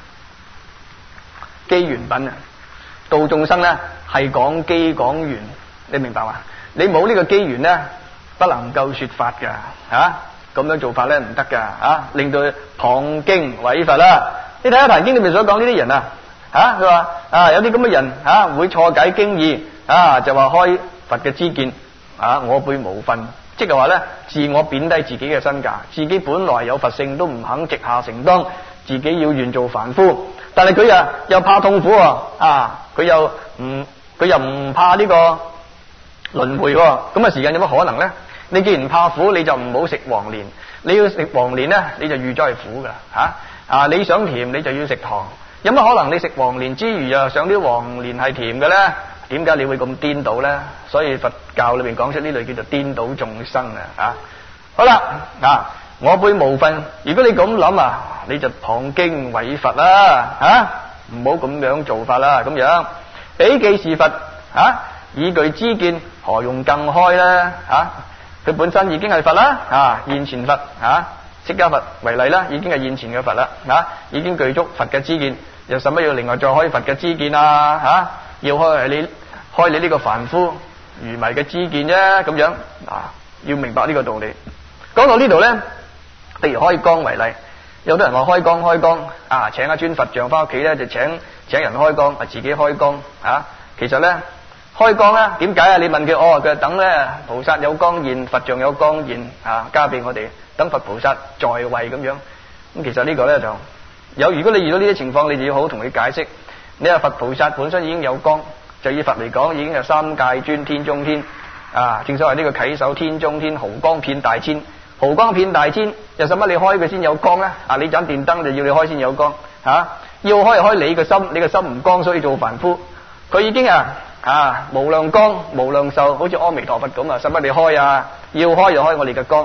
機緣品啊，度眾生咧係講機講緣，你明白嘛？你冇呢個機緣咧，不能夠說法噶吓。咁樣做法咧唔得噶啊，令到謗經毀佛啦。你睇下《壇經》裏面所講呢啲人啊，吓佢話啊有啲咁嘅人啊會錯解經義啊，就話開佛嘅知見啊，我輩無分，即係話咧自我貶低自己嘅身價，自己本來有佛性都唔肯直下承當，自己要願做凡夫，但係佢啊又怕痛苦啊，佢又唔佢又唔怕呢個輪迴，咁啊時間有乜可能咧？你既然怕苦，你就唔好食黃連。你要食黃連咧，你就預咗係苦噶吓啊！你想甜，你就要食糖。有乜可能你食黃連之餘又想啲黃連係甜嘅咧？點解你會咁顛倒咧？所以佛教裏邊講出呢類叫做顛倒眾生啊！啊，好啦啊，我輩無分。如果你咁諗啊，你就謗經毀佛啦啊！唔好咁樣做法啦，咁樣彼既是佛啊，以具知見，何用更開咧啊？佢本身已經係佛啦，啊現前佛啊，釋迦佛為例啦，已經係現前嘅佛啦，啊已經具足佛嘅知見，又使乜要另外再開佛嘅知見啊？吓、啊、要開係你開你呢個凡夫愚迷嘅知見啫，咁樣啊要明白呢個道理。講到呢度咧，例如開光為例，有啲人話開光開光啊，請一尊佛像翻屋企咧就請請人開光，啊自己開光啊，其實咧。開光啦？點解啊？你問佢哦，佢等咧菩薩有光現，佛像有光現啊，加俾我哋，等佛菩薩在位咁樣。咁其實呢個咧就有，如果你遇到呢啲情況，你就要好好同佢解釋。你話佛菩薩本身已經有光，就以佛嚟講，已經係三界尊天中天啊。正所謂呢個啟手天中天，毫光遍大千，毫光遍大千，又使乜你開佢先有光咧？啊，你盞電燈就要你開先有光吓、啊，要開就開你個心，你個心唔光，所以做凡夫。佢已經啊。啊！無量光、無量壽，好似阿彌陀佛咁啊！使乜你開啊？要開就開我哋嘅光。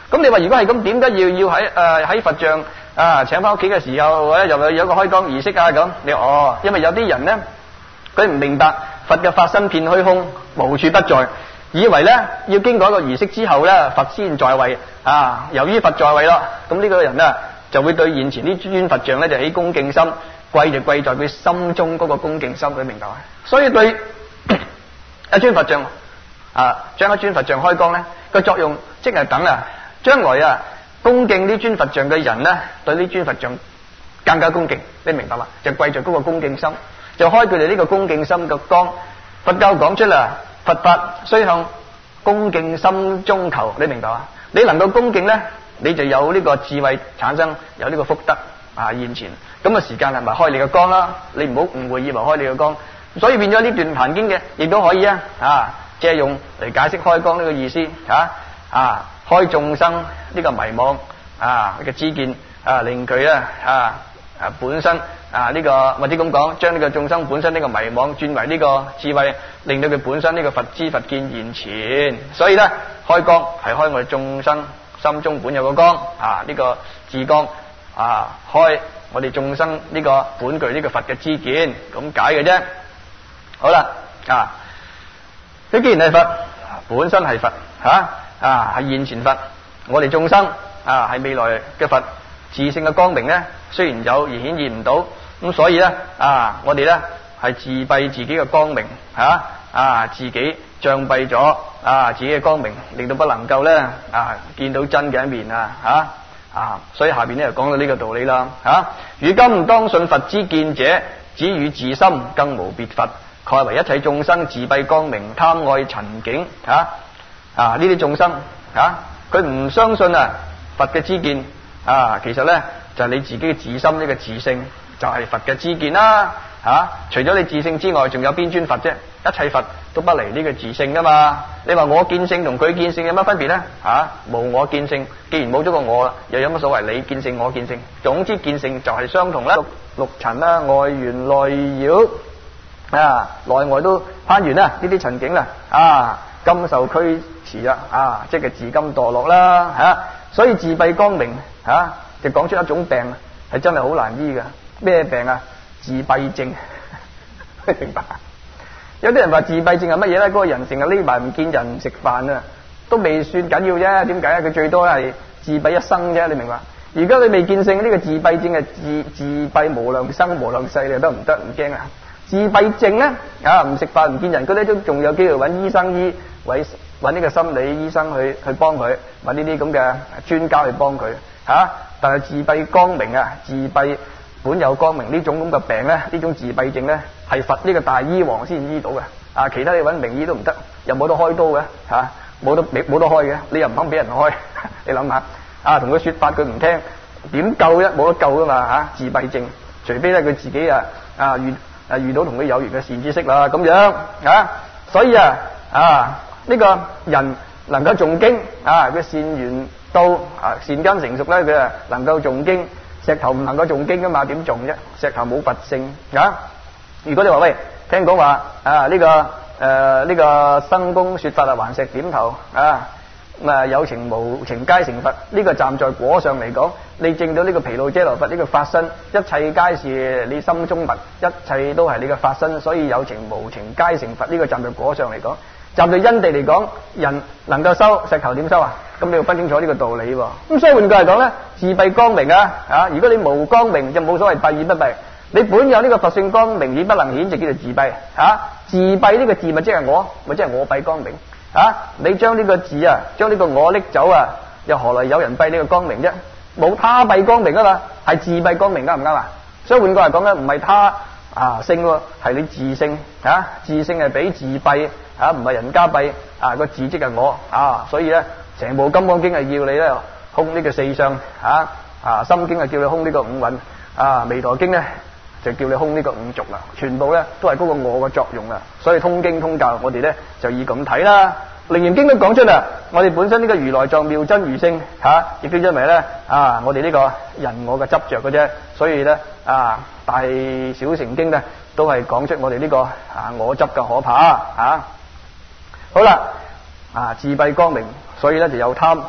咁你話如果係咁，點解要要喺誒喺佛像啊請翻屋企嘅時候，或者又有個開光儀式啊咁？你話哦，因為有啲人咧，佢唔明白佛嘅法身遍虛空，無處不在，以為咧要經過一個儀式之後咧，佛先在位啊。由於佛在位咯，咁呢個人咧就會對現前呢尊佛像咧就起恭敬心，貴就貴在佢心中嗰個恭敬心，佢明白嗎？所以對一尊佛像啊，將一尊佛像開光咧，個作用即係等啊，將來啊恭敬呢尊佛像嘅人咧，對呢尊佛像更加恭敬，你明白嘛？就貴在嗰個恭敬心，就開佢哋呢個恭敬心嘅光。佛教講出啦，佛法須向恭敬心中求，你明白嘛？你能夠恭敬咧，你就有呢個智慧產生，有呢個福德啊現前。咁嘅時間係咪開你嘅光啦？你唔好誤會以為開你嘅光。所以變咗呢段《壇經》嘅，亦都可以啊啊借用嚟解釋開光呢個意思啊啊開眾生呢個迷惘啊嘅知見啊，令佢咧啊啊本身啊呢、這個或者咁講，將呢個眾生本身呢個迷惘轉為呢個智慧，令到佢本身呢個佛知佛見現前。所以咧開光係開我哋眾生心中本有個光啊，呢、這個智光啊，開我哋眾生呢個本具呢個佛嘅知見，咁解嘅啫。好啦啊，佢既然係佛，本身係佛吓啊，係現前佛，我哋眾生啊係未來嘅佛，自性嘅光明咧雖然有而顯現唔到，咁所以咧啊我哋咧係自閉自己嘅光明吓啊，自己障蔽咗啊自己嘅光明，令到不能夠咧啊見到真嘅一面啊吓啊，所以下邊咧就講到呢個道理啦吓。如今當信佛之見者，只與自心更無別佛。蓋為一切眾生自閉光明，貪愛塵境啊啊！呢啲眾生啊，佢唔相信啊佛嘅知見啊，其實咧就係、是、你自己嘅自心呢、這個自性就係、是、佛嘅知見啦啊！除咗你自性之外，仲有邊尊佛啫？一切佛都不離呢個自性噶嘛。你話我見性同佢見性有乜分別咧？啊，無我見性，既然冇咗個我啦，又有乜所謂？你見性我見性，總之見性就係相同啦。六塵啦，外緣內擾。啊，內外都攀緣啦，呢啲塵境啦，啊，今受驅馳啊，啊，即係自甘墮落啦，吓、啊，所以自閉光明，吓、啊，就講出一種病，係真係好難醫噶。咩病啊？自閉症，明白？有啲人話自閉症係乜嘢咧？嗰、那個人成日匿埋唔見人唔食飯啊，都未算緊要啫。點解啊？佢最多係自閉一生啫，你明白？而家你未見性，呢、這個自閉症係自自閉無量生無量世，你得唔得？唔驚啊？自閉症咧啊，唔食飯唔見人，嗰啲都仲有機會揾醫生醫，揾揾呢個心理醫生去去幫佢，揾呢啲咁嘅專家去幫佢吓、啊。但係自閉光明啊，自閉本有光明呢種咁嘅病咧，呢種自閉症咧係佛呢個大醫王先醫到嘅啊，其他你揾名醫都唔得，又冇得開刀嘅吓，冇得冇得開嘅，你又唔肯俾人開，你諗下啊，同佢說法佢唔聽，點救啫？冇得救噶嘛吓，自閉症，除非咧佢自己啊啊遇。啊！遇到同佢有緣嘅善知識啦，咁樣啊，所以啊啊呢、這個人能夠誦經啊，佢善緣到啊善根成熟咧，佢啊能夠誦經。石頭唔能夠誦經噶嘛，點誦啫？石頭冇佛性啊！如果你話喂，聽講話啊呢、這個誒呢、呃這個生公說法啊，還石點頭啊！咁啊有情無情皆成佛，呢、這個站在果上嚟講，你證到呢個毗盧遮那佛呢個法身，一切皆是你心中物，一切都係你嘅法身，所以有情無情皆成佛。呢、這個站在果上嚟講，站在因地嚟講，人能夠修，石頭點修啊？咁你要分清楚呢個道理喎。咁所以換句嚟講咧，自閉光明啊啊！如果你無光明，就冇所謂閉與不閉。你本有呢個佛性光明而不能顯，就叫做自閉啊！自閉呢個字咪即係我，咪即係我閉光明。啊！你將呢個字啊，將呢個我拎走啊，又何來有人閉呢個光明啫？冇他閉光明啊嘛，係自閉光明，啱唔啱啊？所以換句話講咧，唔係他啊性喎，係你自性啊，自性係比自閉啊，唔係人家閉啊，個字即係我啊，所以咧，成部金剛經係要你咧空呢個四相啊，啊心經係叫你空呢個五蘊啊，彌陀經咧就叫你空呢個五濁啦，全部咧都係嗰個我嘅作用啦。所以通經通教，我哋咧就以咁睇啦。楞嚴經都講出啦，我哋本身呢個如來藏妙真如性吓，亦都因為咧啊，我哋呢個人我嘅執着嘅啫，所以咧啊大小乘經咧都係講出我哋呢個啊我執嘅可怕啊。好啦，啊自閉光明，所以咧就有貪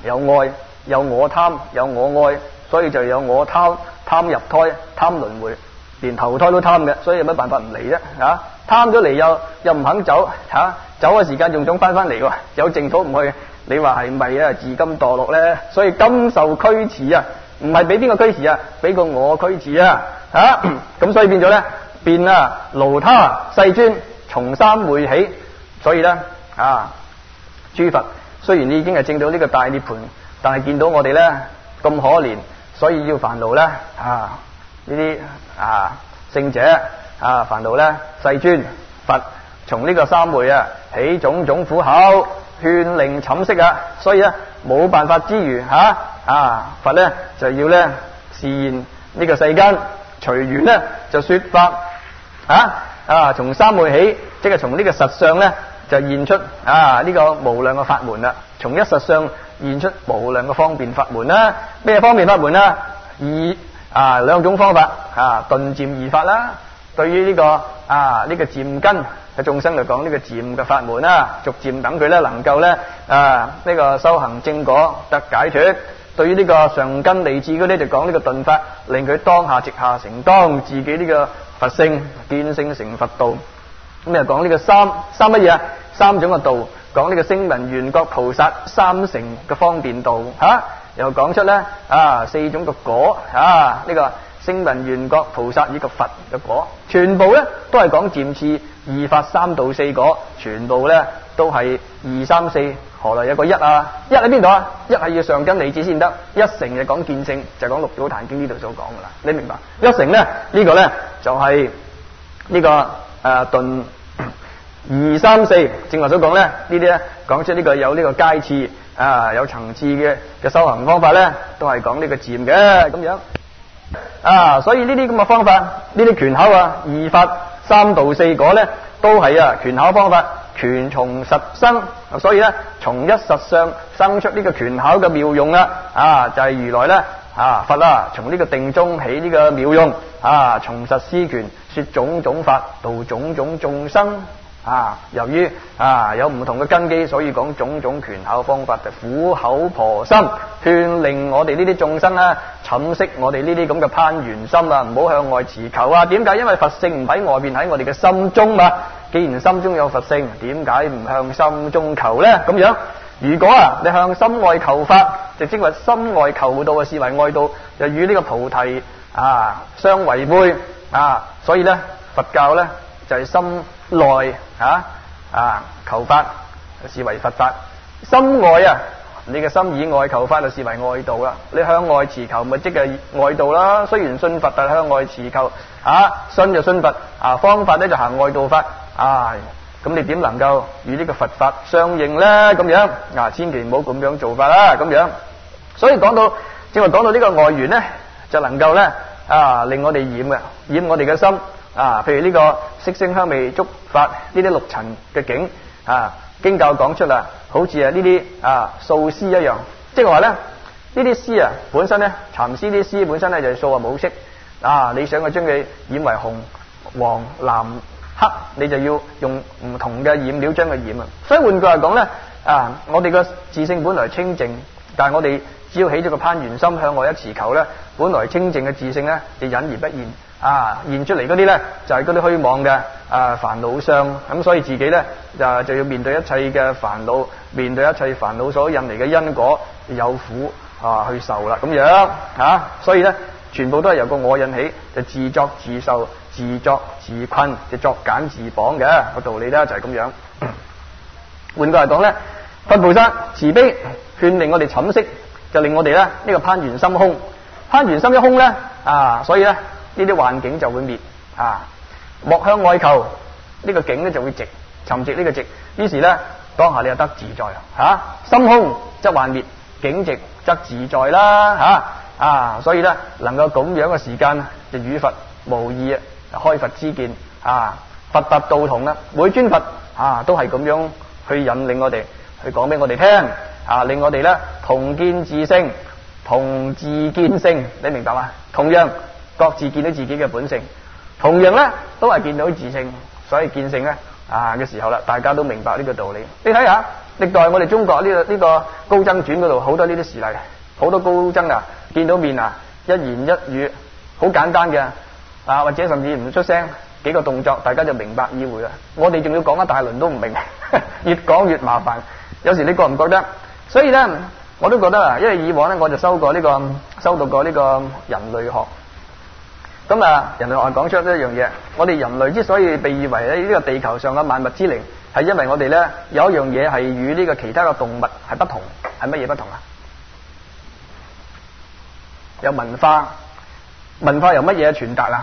有愛，有我貪，有我愛，所以就有我貪，貪入胎，貪輪迴，連投胎都貪嘅，所以有乜辦法唔嚟啫？啊，貪咗嚟又又唔肯走，吓、啊、走嘅時間仲想翻翻嚟喎，有淨土唔去，你話係咪啊？自甘墮落咧，所以今受驅持啊，唔係俾邊個驅持啊？俾個我驅持啊，吓、啊、咁所以變咗咧，變啊盧他世尊從三昧起，所以咧啊，諸佛雖然已經係證到呢個大涅槃，但係見到我哋咧咁可憐，所以要煩惱咧啊呢啲啊聖者啊煩惱咧，世尊佛從呢個三昧啊起種種苦口，勸令寢息啊，所以咧冇辦法之餘吓啊佛咧就要咧示現呢個世間隨緣咧就說法啊啊從三昧起，即係從呢個實相咧就現出啊呢個無量嘅法門啦，從一實相現出無量嘅方便法門啦。咩方便法門啦？二啊兩種方法啊，頓漸二法啦。對於呢個啊呢個漸根嘅眾生嚟講，呢個漸嘅法門啦，逐漸等佢咧能夠咧啊呢個修行正果得解脫。對於呢個上根利智嗰啲就講呢個頓法，令佢當下直下承當自己呢個佛性見性成佛道。咁又講呢個三三乜嘢啊？三種嘅道，講呢個聲聞緣覺菩薩三乘嘅方便道吓、啊，又講出咧啊四種嘅果啊呢、這個聲聞緣覺菩薩以及佛嘅果，全部咧都係講漸次二法三道四果，全部咧都係二三四，何來有個一啊？一喺邊度啊？一係要上根利智先得，一乘就講見性，就講六祖壇經呢度所講噶啦，你明白？一乘咧呢、這個咧就係、是、呢、這個誒頓。二三四正話所講咧，呢啲咧講出呢個有呢個階次啊，有層次嘅嘅修行方法咧，都係講呢個漸嘅咁樣啊。所以呢啲咁嘅方法，呢啲權巧啊，二法三道四果咧，都係啊權巧方法，權從實生。所以咧，從一實相生出呢個權巧嘅妙用啦，啊就係、是、如來咧啊佛啊，從呢個定中起呢個妙用啊，從實施權說種種法，度種種眾生。啊，由於啊有唔同嘅根基，所以講種種權巧方法就苦口婆心勸令我哋呢啲眾生啊，寢息我哋呢啲咁嘅攀緣心啊，唔好向外持求啊。點解？因為佛性唔喺外邊，喺我哋嘅心中嘛。既然心中有佛性，點解唔向心中求呢？咁樣，如果啊你向心外求法，就即係心外求道啊，視為外道，就與呢個菩提啊相違背啊。所以呢，佛教呢就係、是、心內啊啊求法就視為佛法，心外啊你嘅心以外求法就視為外道啦。你向外持求咪即係外道啦。雖然信佛，但係向外持求啊，信就信佛啊，方法咧就行外道法啊。咁你點能夠與呢個佛法相應咧？咁樣啊，千祈唔好咁樣做法啦。咁樣，所以講到正話講到呢個外緣咧，就能夠咧啊令我哋染嘅染我哋嘅心。啊，譬如呢個色聲香味觸法呢啲六塵嘅境啊，經教講出啦，好似啊呢啲啊素絲一樣，即係話咧呢啲絲啊本身咧蠶絲啲絲本身咧就係素啊冇色啊，你想去將佢染為紅、黃、藍、黑，你就要用唔同嘅染料將佢染啊。所以換句話講咧啊，我哋個自性本來清淨，但係我哋只要起咗個攀緣心向外一持求咧，本來清淨嘅自性咧就隱而不現。啊，現出嚟嗰啲咧就係嗰啲虛妄嘅啊煩惱相，咁所以自己咧就就要面對一切嘅煩惱，面對一切煩惱所引嚟嘅因果，有苦啊去受啦咁樣啊，所以咧全部都係由個我引起，就自作自受、自作自困，就作繭自綁嘅個道理咧就係咁樣。換句嚟講咧，佛菩薩慈悲勸令我哋寢息，就令我哋咧呢、這個攀緣心空，攀緣心一空咧啊，所以咧。呢啲幻境就會滅啊！莫向外求，呢、這個境咧就會直沉寂呢個寂。於是咧，當下你就得自在嚇、啊。心空則幻滅，境直則自在啦嚇啊！所以咧，能夠咁樣嘅時間就與佛無異啊，開佛之見啊，佛佛道同啦。每尊佛啊都係咁樣去引領我哋，去講俾我哋聽啊，令我哋咧同見自性，同自見性，你明白嗎？同樣。各自見到自己嘅本性，同樣咧都係見到自性，所以見性咧啊嘅時候啦，大家都明白呢個道理。你睇下歷代我哋中國呢、這個呢、這個高僧傳嗰度好多呢啲事例，好多高僧啊見到面啊一言一語好簡單嘅啊，或者甚至唔出聲幾個動作，大家就明白意會啦。我哋仲要講一大輪都唔明，越講越麻煩。有時你覺唔覺得？所以咧，我都覺得啊，因為以往咧我就修過呢、這個修讀過呢個人類學。咁啊，人類學講出一樣嘢，我哋人類之所以被譽為咧呢個地球上嘅萬物之靈，係因為我哋咧有一樣嘢係與呢個其他嘅動物係不同，係乜嘢不同啊？有文化，文化由乜嘢傳達啊？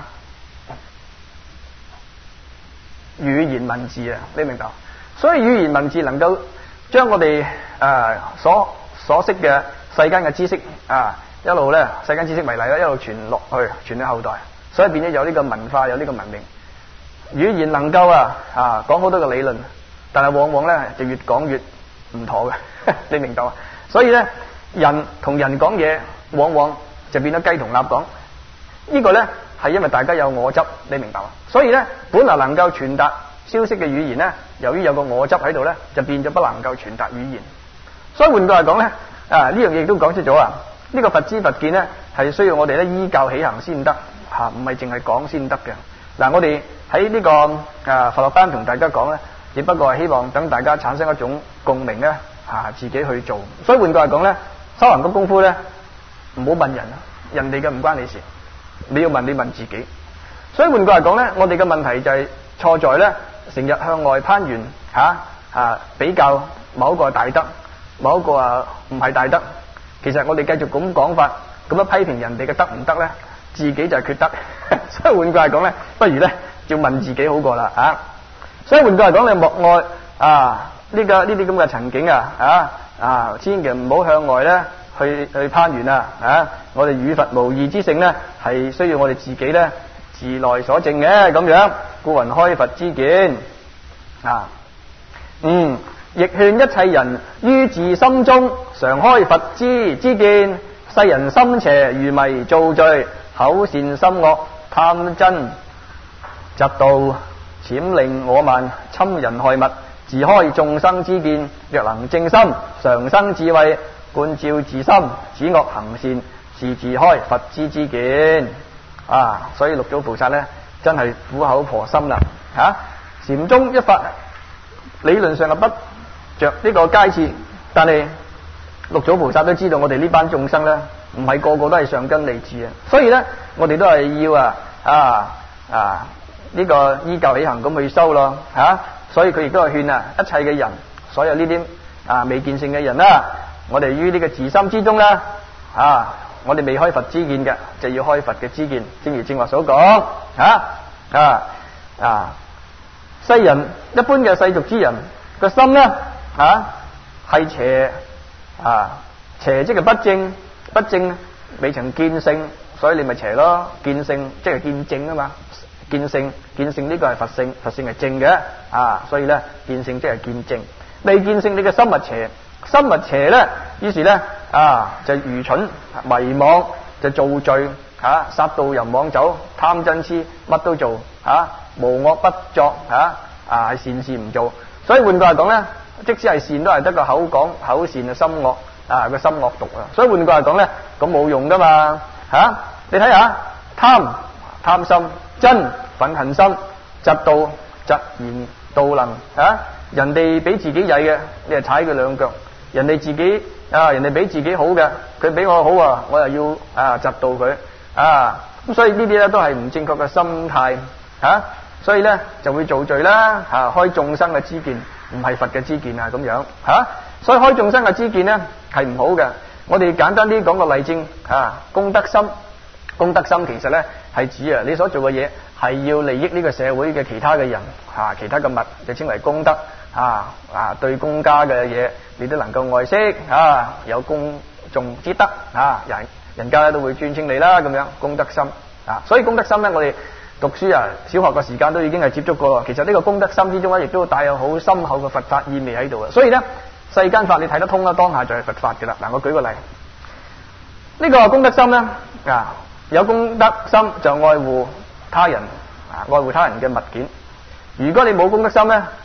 語言文字啊，你明白？所以語言文字能夠將我哋誒、呃、所所識嘅世間嘅知識啊，一路咧世間知識為例啦，一路傳落去，傳到後代。所以變咗有呢個文化，有呢個文明。語言能夠啊啊講好多嘅理論，但係往往咧就越講越唔妥嘅，你明白啊？所以咧人同人講嘢，往往就變咗雞同鴨講。呢個咧係因為大家有我執，你明白嘛？所以咧本來能夠傳達消息嘅語言咧，由於有個我執喺度咧，就變咗不能夠傳達語言。所以換句話講咧，啊呢樣嘢亦都講出咗啊，呢個佛知佛見咧係需要我哋咧依教起行先得。吓，唔係淨係講先得嘅。嗱，我哋喺呢個啊佛學班同大家講咧，只不過係希望等大家產生一種共鳴咧，吓自己去做。所以換句話講咧，修行嘅功夫咧，唔好問人，人哋嘅唔關你事，你要問你問自己。所以換句話講咧，我哋嘅問題就係錯在咧，成日向外攀緣，吓啊比較某一個係大德，某一個啊唔係大德。其實我哋繼續咁講法，咁樣批評人哋嘅得唔得咧？自己就係缺德，所以換句話講咧，不如咧要問自己好過啦啊！所以換句話講，你莫愛啊呢個呢啲咁嘅情景啊啊啊，千祈唔好向外咧去去攀緣啊啊！我哋與佛無異之性咧，係需要我哋自己咧自內所證嘅咁樣，故云開佛之見啊。嗯，亦勸一切人於自心中常開佛之之見，世人心邪愚迷造罪。口善心惡貪真嫉妒，諂佞我慢，侵人害物，自開眾生之見。若能正心常生智慧，觀照自心，止惡行善，是自開佛之之見啊！所以六祖菩薩咧真係苦口婆心啦吓。禪宗一法理論上係不着呢個階次，但係六祖菩薩都知道我哋呢班眾生咧，唔係個個都係上根利智啊，所以咧我哋都係要啊啊啊呢個依教起行咁去修咯吓。所以佢亦都係勸啊一切嘅人，所有呢啲啊未見性嘅人啦，我哋於呢個自心之中啦啊，我哋未開佛之見嘅，就要開佛嘅之見。正如正話所講吓啊啊，世人一般嘅世俗之人個心咧啊係邪啊邪，即係不正。不正未曾見性，所以你咪邪咯。見性即係見正啊嘛，見性見性呢個係佛性，佛性係正嘅啊，所以咧見性即係見正。未見性你嘅心物邪，心物邪咧，於是咧啊就愚蠢迷惘，就造罪吓，殺盜淫妄酒貪嗔癡乜都做吓、啊，無惡不作吓啊，係善事唔做。所以換句話講咧，即使係善都係得個口講口善啊，心惡。啊個心惡毒啊，所以換句話講咧，咁冇用噶嘛吓、啊！你睇下貪貪心、嗔忿恨心、嫉妒嫉言妒能啊！人哋俾自己曳嘅，你係踩佢兩腳；人哋自己啊，人哋俾自己好嘅，佢俾我好啊，我又要啊嫉妒佢啊！咁所以呢啲咧都係唔正確嘅心態吓、啊，所以咧就會造罪啦吓、啊，開眾生嘅知見，唔係佛嘅知見啊咁樣吓。啊所以開眾生嘅知見咧係唔好嘅。我哋簡單啲講個例證啊，功德心，功德心其實咧係指啊你所做嘅嘢係要利益呢個社會嘅其他嘅人啊，其他嘅物就稱為功德啊啊，對公家嘅嘢你都能夠愛惜啊，有公眾之德啊，人人家都會尊稱你啦咁樣，功德心啊。所以功德心咧，我哋讀書啊，小學嘅時間都已經係接觸過咯。其實呢個功德心之中咧，亦都帶有好深厚嘅佛法意味喺度啊。所以咧。世間法你睇得通啦，當下就係佛法嘅啦。嗱，我舉個例，呢個功德心咧啊，有功德心就愛護他人啊，愛護他人嘅物件。如果你冇功德心咧，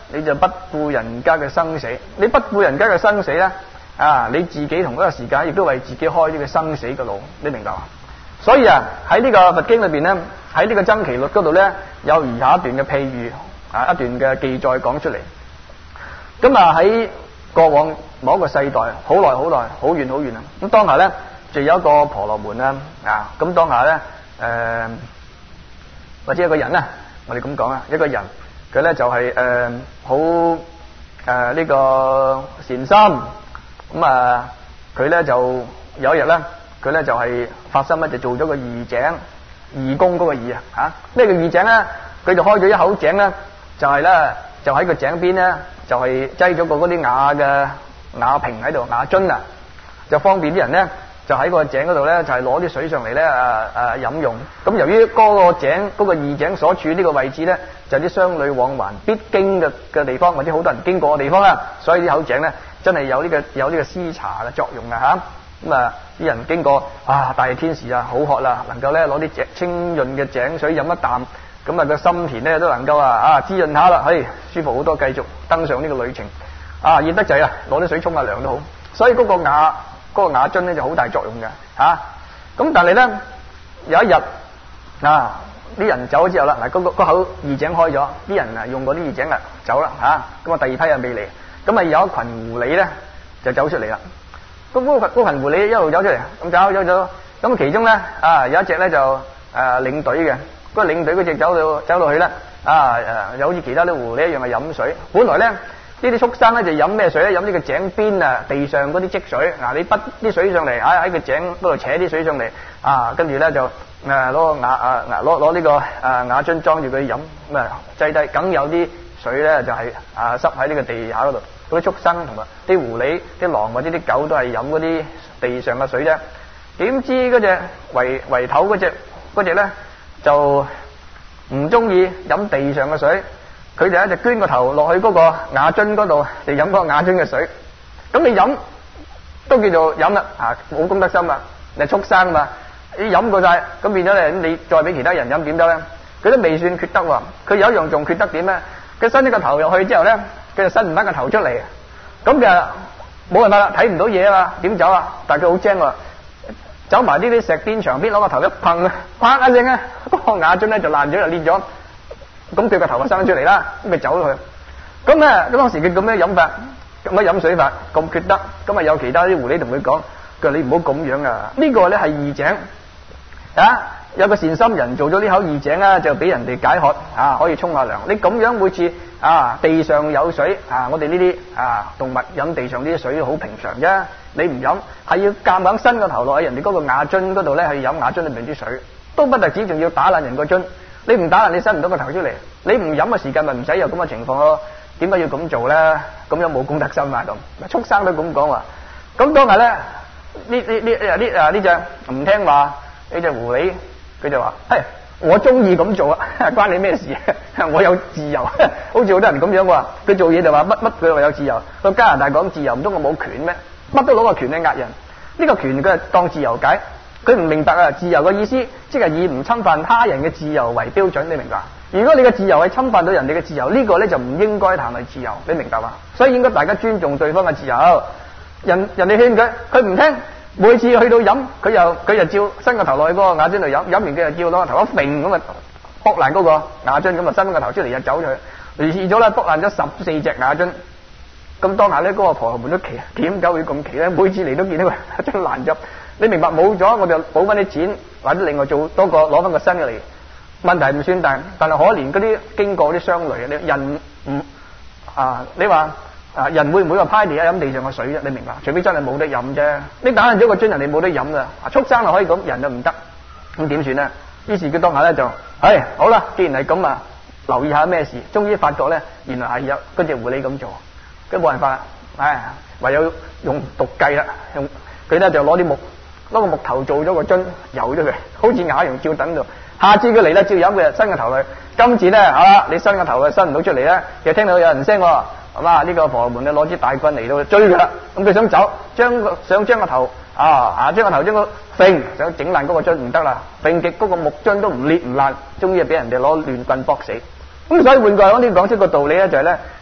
你就不顧人家嘅生死。你不顧人家嘅生死咧，啊，你自己同嗰個時間亦都為自己開呢個生死嘅路，你明白嘛？所以啊，喺呢個佛經裏邊咧，喺呢個僧祇律嗰度咧，有以下一段嘅譬喻啊，一段嘅記載講出嚟。咁啊喺過往某一個世代，好耐好耐，好遠好遠啊！咁當下咧就有一個婆羅門啦，啊，咁當下咧誒、呃、或者一個人啊，我哋咁講啊，一個人佢咧就係誒好誒呢個善心，咁啊佢咧就有一日咧，佢咧就係發心咧就做咗個義井，義工嗰個義啊，嚇咩叫義井咧？佢就開咗一口井咧，就係咧就喺個井邊咧就係擠咗個嗰啲瓦嘅瓦瓶喺度，瓦樽啊，就方便啲人咧就喺個井嗰度咧就係攞啲水上嚟咧誒誒飲用。咁由於嗰個井嗰個義井所處呢個位置咧就係啲商旅往還必經嘅嘅地方，或者好多人經過嘅地方啦，所以呢口井咧真係有呢個有呢個施茶嘅作用啊嚇。咁啊啲人經過啊，大熱天時啊，好渴啦，能夠咧攞啲井清潤嘅井水飲一啖，咁啊個心田咧都能夠啊啊滋潤下啦，嘿舒服好多，繼續登上呢個旅程。啊熱得滯啊，攞啲水沖下涼都好。所以嗰個瓦嗰個瓦樽咧就好大作用嘅嚇。咁但係咧有一日啊，啲人走咗之後啦，嗱嗰個嗰口義井開咗，啲人啊用嗰啲義井啊走啦嚇。咁啊第二批又未嚟，咁啊有一群狐狸咧就走出嚟啦。咁嗰個嗰群狐狸一路走出嚟，咁走走走，咁其中咧啊有一隻咧就誒領隊嘅，嗰個領隊嗰隻走到走到去咧啊誒，又好似其他啲狐狸一樣係飲水。本來咧呢啲畜生咧就飲咩水咧？飲呢個井邊啊地上嗰啲積水。嗱你滗啲水上嚟，喺喺個井嗰度扯啲水上嚟啊，跟住咧就誒攞個瓦啊攞攞呢個誒瓦樽裝住佢飲，咁啊擠低，梗有啲水咧就係啊濕喺呢個地下嗰度。嗰啲畜生同埋啲狐狸、啲狼或者啲狗都係飲嗰啲地上嘅水啫。點知嗰隻圍圍頭嗰隻嗰隻咧就唔中意飲地上嘅水，佢就一直捐個頭落去嗰個瓦樽嗰度嚟飲嗰個瓦樽嘅水。咁你飲都叫做飲啦，啊冇公德心啊，你係畜生嘛，你飲過晒，咁變咗咧，你再俾其他人飲點得咧？佢都未算缺德喎，佢有一樣仲缺德點咧？佢伸咗個頭入去之後咧，佢就伸唔翻個頭出嚟，咁就冇辦法啦，睇唔到嘢啊嘛，點走啊？但係佢好精喎，走埋呢啲石邊牆邊，攞個頭一碰，啪一聲咧，嗰個瓦樽咧就爛咗就裂咗，咁佢個頭就生出嚟啦，咁咪走咗去。咁咧，咁當時佢咁樣飲法，咁樣飲水法咁缺德，咁啊有其他啲狐狸同佢講，佢話你唔好咁樣啊，呢個咧係義井啊。有個善心人做咗呢口義井啊，就俾人哋解渴啊，可以沖下涼。你咁樣每次啊地上有水啊，我哋呢啲啊動物飲地上呢啲水好平常啫。你唔飲係要夾硬伸個頭落去人哋嗰個瓦樽嗰度咧，去飲瓦樽裏面啲水，都不特止，仲要打爛人個樽。你唔打爛，你伸唔到個頭出嚟。你唔飲嘅時間咪唔使有咁嘅情況咯。點解要咁做咧？咁樣冇公德心啊咁。畜生都咁講話。咁當日咧呢呢呢呢啊呢隻唔聽話呢隻狐狸。佢就話：嘿，我中意咁做啊，關你咩事啊？我有自由，好似好多人咁樣喎。佢做嘢就話乜乜，佢話有自由。到加拿大講自由，唔通我冇權咩？乜都攞個權嚟壓人。呢個權佢係當自由解，佢唔明白啊！自由嘅意思，即係以唔侵犯他人嘅自由為標準，你明白？如果你嘅自由係侵犯到人哋嘅自由，呢個咧就唔應該談係自由，你明白嘛？所以應該大家尊重對方嘅自由。人人哋勸佢，佢唔聽。每次去到飲，佢又佢又照伸個頭落去嗰個瓦樽度飲，飲完佢又照攞個頭一揈咁啊，剝爛嗰個瓦樽，咁啊伸個頭出嚟又走咗去，嚟試咗啦，剝爛咗十四隻瓦樽。咁當下咧，嗰個婆羅門都奇，點解會咁奇咧？每次嚟都見到佢真爛咗。你明白冇咗，我就補翻啲錢，或者另外做多個攞翻個新嘅嚟。問題唔算大，但係可憐嗰啲經過啲商旅啊，你人唔啊，你話。啊！人會唔會話派地啊飲地上嘅水啫？你明白？除非真係冇得飲啫。你打爛咗個樽，人哋冇得飲啦。啊，畜生就可以咁，人就唔得。咁點算咧？於是佢當下咧就，唉，好啦，既然係咁啊，留意下咩事。終於發覺咧，原來係有嗰隻狐狸咁做，佢冇辦法啦。唉，唯有用毒計啦。用佢咧就攞啲木，攞個木頭做咗個樽，游咗佢，好似瓦窯照等度。下次佢嚟啦，照飲佢就伸個頭去。今次咧，好啦，你伸個頭啊，伸唔到出嚟咧，又聽到有人聲喎。係嘛？呢個婆羅門咧攞支大棍嚟到追佢啦，咁佢想走，將個想將個頭啊啊將個頭將個揈想整爛嗰個樽唔得啦，揈極嗰個木樽都唔裂唔爛，終於係俾人哋攞亂棍搏死。咁所以換句話講，呢講出個道理咧就係咧，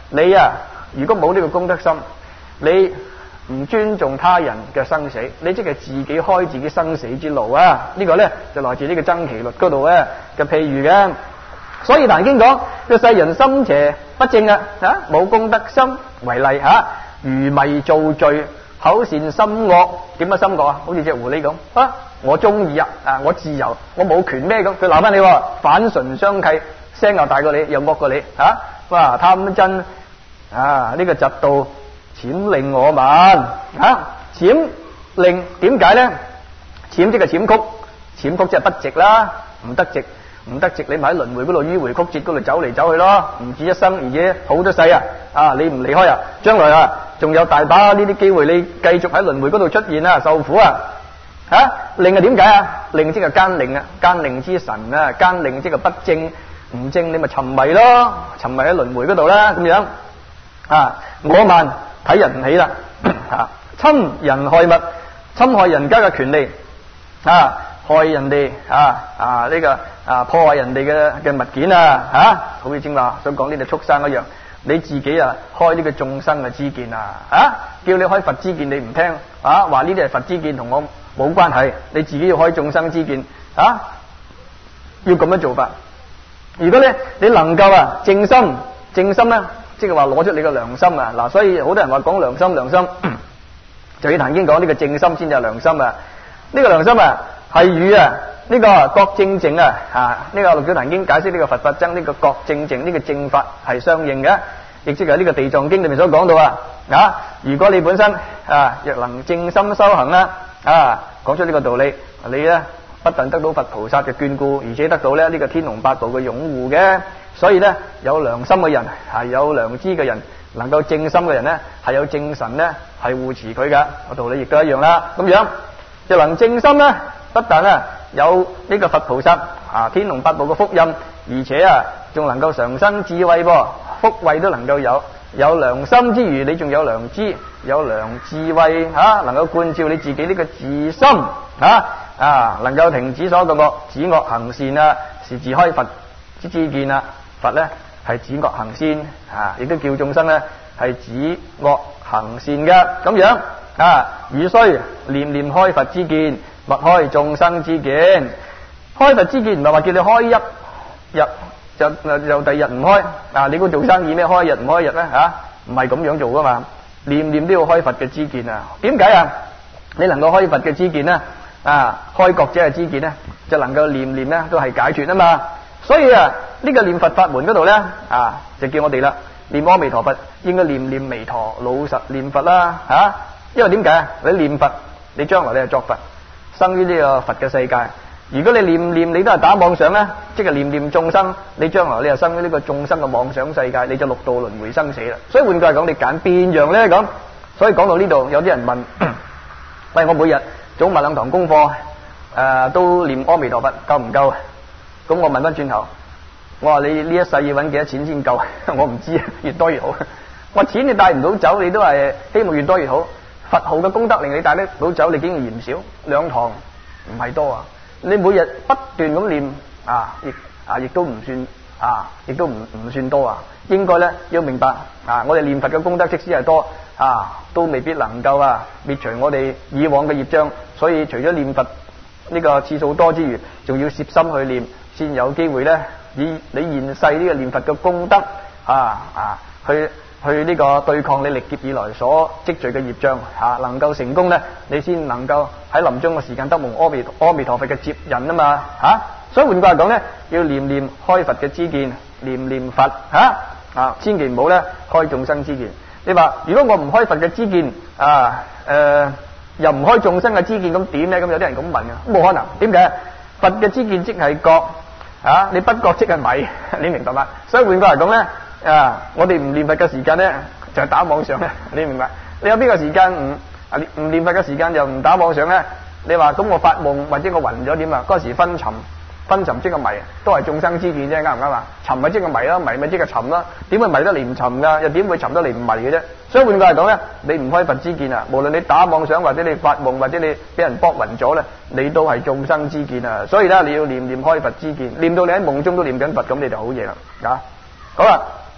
你啊，如果冇呢個公德心，你唔尊重他人嘅生死，你即係自己開自己生死之路啊！呢、這個咧就來自呢個僧祇律嗰度咧嘅譬喻嘅。所以《壇經》講個世人心邪不正啊，啊冇公德心為例吓，愚迷造罪，口善心惡。點解心惡啊？好似隻狐狸咁啊！我中意啊，啊我自由，我冇權咩咁？佢鬧翻你，反唇相契，聲又大過你，又惡過你吓、啊。哇！貪真啊！呢、這個嫉妒。諂佞我民啊！諂佞點解咧？諂即係諂曲，諂曲即係不值啦，唔得值，唔得值，你咪喺輪迴嗰度迂迴曲折嗰度走嚟走去咯，唔止一生，而且好多世啊！啊，你唔離開啊，將來啊，仲有大把呢啲機會，你繼續喺輪迴嗰度出現啊，受苦啊！啊，佞係點解啊？佞即係奸佞啊，奸佞之神啊，奸佞即係不正，唔正你咪沉迷咯，沉迷喺輪迴嗰度啦，咁樣啊，我慢。睇人唔起啦，啊！侵人害物，侵害人家嘅權利，啊！害人哋啊啊呢、這個啊破壞人哋嘅嘅物件啊，吓、啊！好似正話想講呢啲畜生一樣，你自己啊開呢個眾生嘅知見啊，啊！叫你開佛知見你唔聽，啊！話呢啲係佛知見同我冇關係，你自己要開眾生知見，啊！要咁樣做法。如果咧你能夠啊正心，正心咧。即係話攞出你個良心啊！嗱，所以好多人話講良心，良心就要《壇經》講呢個正心先至係良心啊！呢個良心啊係與啊呢個覺正淨啊啊呢個《六祖壇經》解釋呢個佛法僧呢個覺正淨呢個正法係相應嘅，亦即係呢個《地藏經》裏面所講到啊啊！如果你本身啊若能正心修行啦啊，講出呢個道理，你咧不但得到佛菩薩嘅眷顧，而且得到咧呢個天龍八部嘅擁護嘅。所以咧，有良心嘅人係有良知嘅人，能夠正心嘅人咧係有正神咧係護持佢噶，個道理亦都一樣啦。咁樣就能正心咧，不但啊有呢個佛菩薩啊天龍八部嘅福蔭，而且啊仲能夠常生智慧噃，福慧都能夠有。有良心之餘，你仲有良知，有良智慧吓、啊，能夠貫照你自己呢個自心吓啊，能夠停止所個惡，止惡行善啊，是自開佛之知見啊。佛咧係止惡行善啊，亦都叫眾生咧係止惡行善嘅咁樣啊。汝須念念開佛之見，勿開眾生之見。開佛之見唔係話叫你開一日就就第二日唔開啊！你估做生意咩？開一日唔開一日咧吓？唔係咁樣做噶嘛。念念都要開佛嘅知見啊。點解啊？你能夠開佛嘅知見咧啊，開覺者嘅知見咧，就能夠念念咧都係解脫啊嘛。所以啊，呢、這個念佛法門嗰度咧啊，就叫我哋啦，念阿彌陀佛，應該念念彌陀，老實念佛啦吓、啊。因為點解啊？你念佛，你將來你係作佛，生於呢個佛嘅世界。如果你念念你都係打妄想咧，即係念念眾生，你將來你係生於呢個眾生嘅妄想世界，你就六道輪迴生死啦。所以換句話講，你揀邊樣咧咁？所以講到呢度，有啲人問：喂，我每日早晚兩堂功課，誒、呃、都念阿彌陀佛，夠唔夠？咁我問翻轉頭，我話你呢一世要揾幾多錢先夠？我唔知，越多越好。我錢你帶唔到走，你都係希望越多越好。佛號嘅功德令你帶得到走，你竟然嫌少，兩堂唔係多啊！你每日不斷咁念啊，亦啊亦都唔算啊，亦都唔唔算多啊。應該咧要明白啊，我哋念佛嘅功德即使係多啊，都未必能夠啊滅除我哋以往嘅業障。所以除咗念佛呢個次數多之餘，仲要攝心去念，先有機會咧以你現世呢個念佛嘅功德啊啊去去呢個對抗你歷劫以來所積聚嘅業障啊，能夠成功咧，你先能夠喺臨終嘅時間得蒙阿彌阿彌陀佛嘅接引啊嘛吓。所以換句話講咧，要念念開佛嘅知見，念念佛吓啊，千祈唔好咧開眾生知見。你話如果我唔開佛嘅知見啊，誒、呃、又唔開眾生嘅知見，咁點咧？咁有啲人咁問啊，冇可能。點解？佛嘅知見即係覺啊，你不覺即係迷，你明白嗎？所以換句話講咧。啊！我哋唔念佛嘅時間咧，就係、是、打妄想咧。你明白？你有邊個時間唔啊唔念佛嘅時間又唔打妄想咧？你話咁我發夢或者我暈咗點啊？嗰時昏沉，昏沉即係迷，都係眾生知見啫，啱唔啱啊？沉咪即係迷啦，迷咪即係沉啦。點會迷得嚟唔沉噶？又點會沉得嚟唔迷嘅啫？所以換句嚟講咧，你唔開佛知見啊，無論你打妄想或者你發夢或者你俾人搏暈咗咧，你都係眾生知見啊。所以咧，你要念念開佛知見，念到你喺夢中都念緊佛，咁你就好嘢啦。啊，好啦。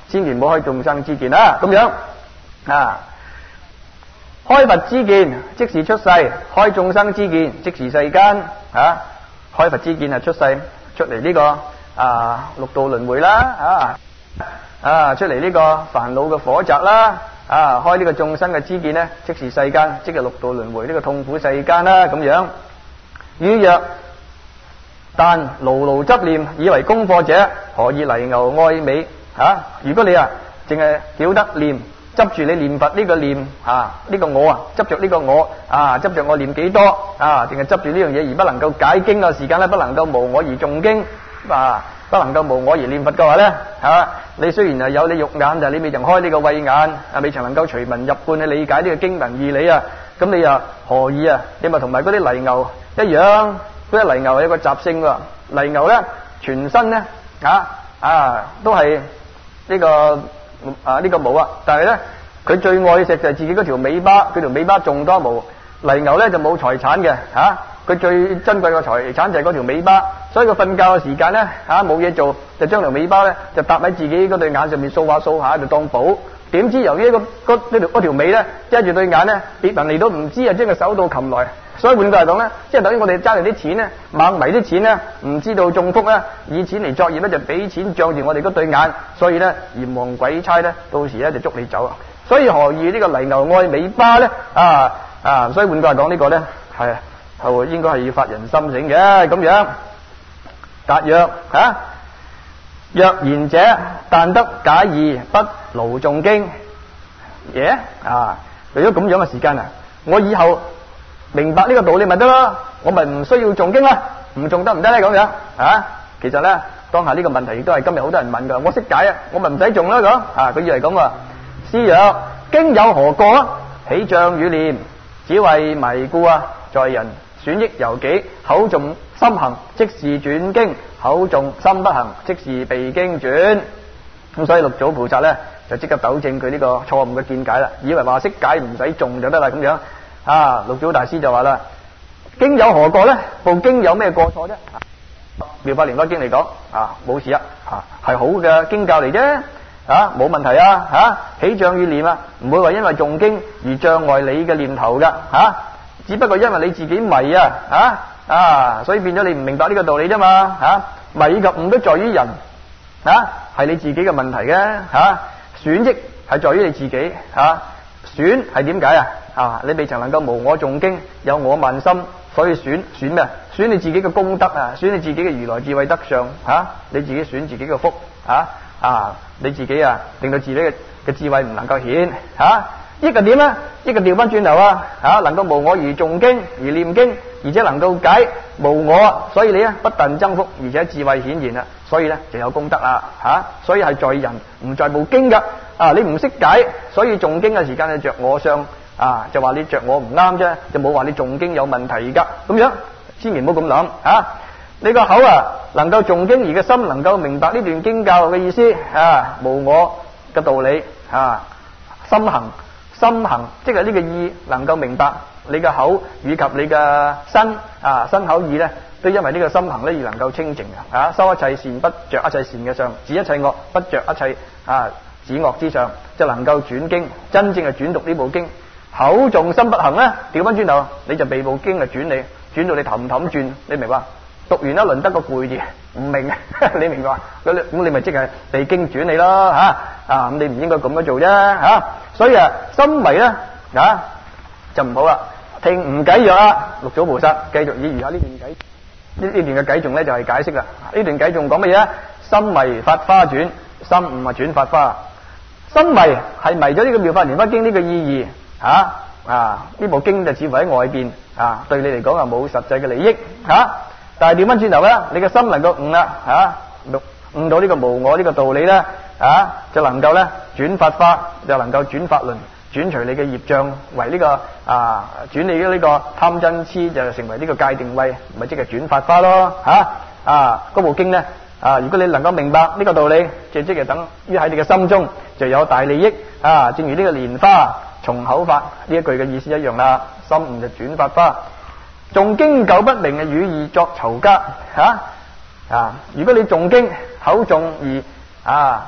千祈唔好開眾生之見啦。咁樣啊，開佛之見即是出世，開眾生之見即是世間啊。開佛之見係出世，出嚟呢個啊六道輪迴啦啊啊，出嚟呢個煩惱嘅火宅啦啊，開呢個眾生嘅之見呢，即是世間，即係六道輪迴呢個痛苦世間啦。咁樣，汝若但牢牢執念，以為功課者，何以泥牛愛美啊？如果你啊淨係曉得念，執住你念佛呢個念啊，呢個我啊，執着呢個我啊，執着我念幾多啊，淨係執住呢樣嘢而不能夠解經嘅時間咧，不能夠無我而誦經啊，不能夠無我而念佛嘅話咧，啊，你雖然係有你肉眼，但係你未曾開呢個慧眼啊，未曾能夠隨文入觀去理解呢個經文義理啊，咁你又何以啊？你咪同埋嗰啲泥牛一樣，嗰啲泥牛係一個習性喎，泥牛咧全身咧啊啊都係呢個啊呢個毛啊，但係咧佢最愛錫就係自己嗰條尾巴，佢條尾巴仲多毛。泥牛咧就冇財產嘅嚇，佢最珍貴嘅財產就係嗰條尾巴，所以佢瞓覺嘅時間咧嚇冇嘢做，就將條尾巴咧就搭喺自己嗰對眼上面掃下掃下就當寶。點知由於嗰嗰嗰條嗰條尾咧揸住對眼咧，別人嚟到唔知啊，將個手到擒來。所以換句嚟講咧，即係等於我哋揸嚟啲錢咧，猛迷啲錢咧，唔知道中福咧，以錢嚟作業咧，就俾錢障住我哋嗰對眼，所以咧閻王鬼差咧，到時咧就捉你走啊！所以何以呢個泥牛愛尾巴咧？啊啊！所以換句嚟講呢個咧係係應該係要發人心醒嘅咁樣。達若啊，若賢者但得解義，不勞誦經。耶啊！如果咁樣嘅時間啊，我以後明白呢個道理咪得咯，我咪唔需要誦經啦，唔誦得唔得咧咁樣啊？其實咧，當下呢個問題亦都係今日好多人問噶，我識解啊，我咪唔使誦啦咁啊！佢以為咁啊，師曰：經有何過啊？起障與念，只為迷故啊！在人損益由己，口誦心行，即是轉經；口誦心不行，即是被經轉。咁所以六祖菩薩咧就即刻糾正佢呢個錯誤嘅見解啦，以為話識解唔使誦就得啦咁樣。啊！六祖大師就話啦：經有何過咧？部經有咩過錯啫？妙法蓮華經嚟講啊，冇事啊，啊係好嘅經教嚟啫，啊冇問題啊，吓起障與念啊，唔會話因為誦經而障礙你嘅念頭噶，吓只不過因為你自己迷啊，啊啊，所以變咗你唔明白呢個道理啫嘛，吓迷及悟都在於人，啊係你自己嘅問題嘅，吓損益係在於你自己，吓損係點解啊？啊！你未曾能夠無我誦經，有我慢心，所以損損咩？損你自己嘅功德啊！損你自己嘅如來智慧德相嚇、啊，你自己損自己嘅福啊！啊！你自己啊，令到自己嘅嘅智慧唔能夠顯嚇。呢個點咧？呢個調翻轉頭啊！嚇、啊，能夠無我而誦經而念經，而且能夠解無我，所以你咧不但增福，而且智慧顯現啦，所以咧就有功德啦嚇、啊。所以係在人唔在部經噶啊！你唔識解，所以誦經嘅時間係着我相。啊，就話你着我唔啱啫，就冇話你誦經有問題噶，咁樣千祈唔好咁諗啊！你個口啊能夠誦經，而個心能夠明白呢段經教嘅意思啊，無我嘅道理啊，心行心行，即係呢個意能夠明白，你嘅口以及你嘅身啊身口意咧，都因為呢個心行咧而能夠清淨嘅啊，修一切善不着一切善嘅上，止一切惡不着一切啊止惡之上，就能夠轉經，真正係轉讀呢部經。口誦心不行咧，調翻轉頭你就被部經啊轉你，轉到你氹氹轉，你明白？讀完一輪得個攰字，唔明，你明白？咁你咁你咪即係被經轉你咯吓啊！咁你唔應該咁樣做啫吓，所以啊心迷咧啊就唔好啦。聽唔偈約啊，六祖菩薩繼續以餘下呢段偈呢呢段嘅偈頌咧就係解釋啦。呢段偈頌講乜嘢啊？心迷法花轉，心悟啊轉法花。心迷係迷咗呢個妙法蓮華經呢個意義。吓啊！呢部經就似乎喺外邊啊，對你嚟講啊冇實際嘅利益吓、啊。但係調翻轉頭咧，你嘅心能夠悟啦吓，悟到呢個無我呢個道理咧啊，就能夠咧轉法花，就能夠轉法輪，轉除你嘅業障為呢、這個啊，轉你嘅呢個貪嗔癡就成為呢個界定位，咪即係轉法花咯吓啊！嗰部經咧啊，如果你能夠明白呢個道理，就即係等於喺你嘅心中就有大利益啊！正如呢個蓮花從口發呢一句嘅意思一樣啦，心悟就轉法花。誦經久不明嘅語意作囚枷吓啊！如果你誦經口誦而啊